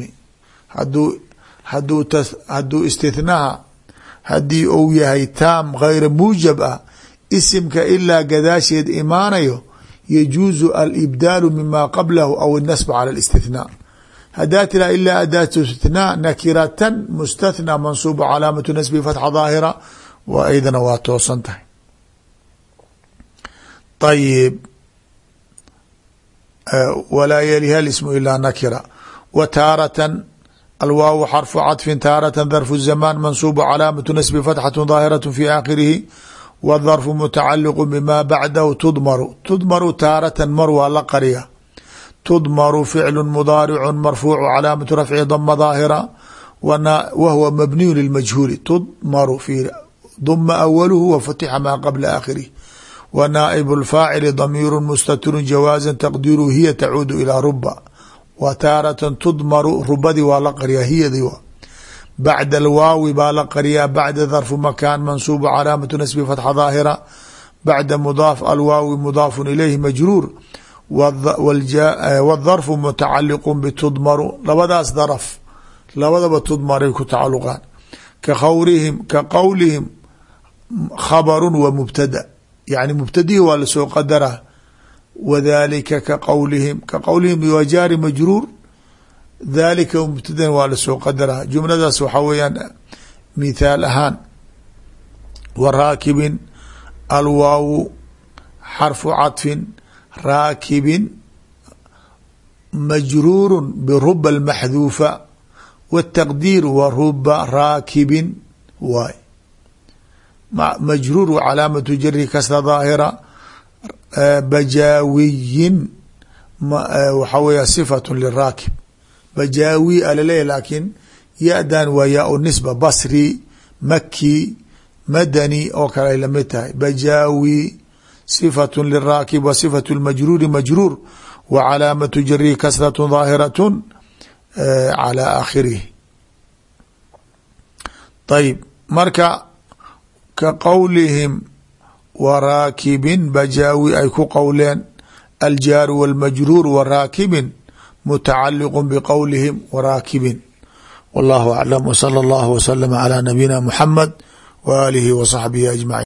haduu استثناha hadii ou yahay taam غayra muujab ah isimka ilaa gadaasheed imaanayo yajuuzu alibdaalu mima qablahu aw الnasb calى الاstithnاء. hadaa tira ilaa adaatu istithnاء nakiratan mustathnى mansuuba calaamatu nasbi fatxa ظaahira wa aydana waa toosan tahay. ayib walaa yaliha اsmu ilaa nakira. wa taaratan alwaaw xarfu caطfi taaratan darfu الzamaan mansuuba calaamatu nasbi fatxaة ظaahiraة fi aakhirihi. wاdharfu mutacaliq bma bacdahu tudmaru taaratan mar waa la qarya tudmaru ficlu mudaaricu marfuucu calaamatu rafci dama daahira whuwa mabniyu lilmajhuuli tudmaru duma awaluhu wafutixa maa qabla aakhirih wa naa'ib اlfaacili damiiru mustatirun jawaaza taqdiiruhu hiya tacuudu ilaa ruba wa taaratan tudmaru rubadii waa la qaryaa hiyadii wa bacda alwaawi baa la qaryaa bacda dharfu makaan mansuubu calaamatu nasbi fatxa daahira bacda mudaaf alwaawi mudaafun ilayhi majruur wاdharfu mutacaliqu bitudmaru labadaas darf labadaba tudmaray ku tacaluqaan ka qowlihim khabaru wa mubtada yani mubtadihi waa lasoo qadaraa wadalika ka qowlihim waa jaari majruur dhalika mubtadan waa lasoo qadaraa jumladaas waxaa weeyaan mithaal ahaan wa raakibin alwaawu xarfu caطfin raakibin majruuru biruba almaxduufa wالتqdiir wruba raakibin waay majruur calaamatu jari kasra daahira bajaawiyin waxaa weya صifaة liraakib bajaawi alaleeya laakiin ya-dan waa yaa nisba basri maki madani oo kale ay lamid tahay bajaawi صifaة liraakib wa صifaة اmajruuri majruur wa calaamatu jari kasraة daahiraة calى aakhirih ayb marka ka qowlihim waraakibin bajaawi ay ku qowleen aljaaru wاlmajruur waraakibin mutacaliq bqowlihim waraakibin wallahu aclam wslى اllah wslm عlى nabiyina muxamed w alihi w صaxbihi ajmaciin.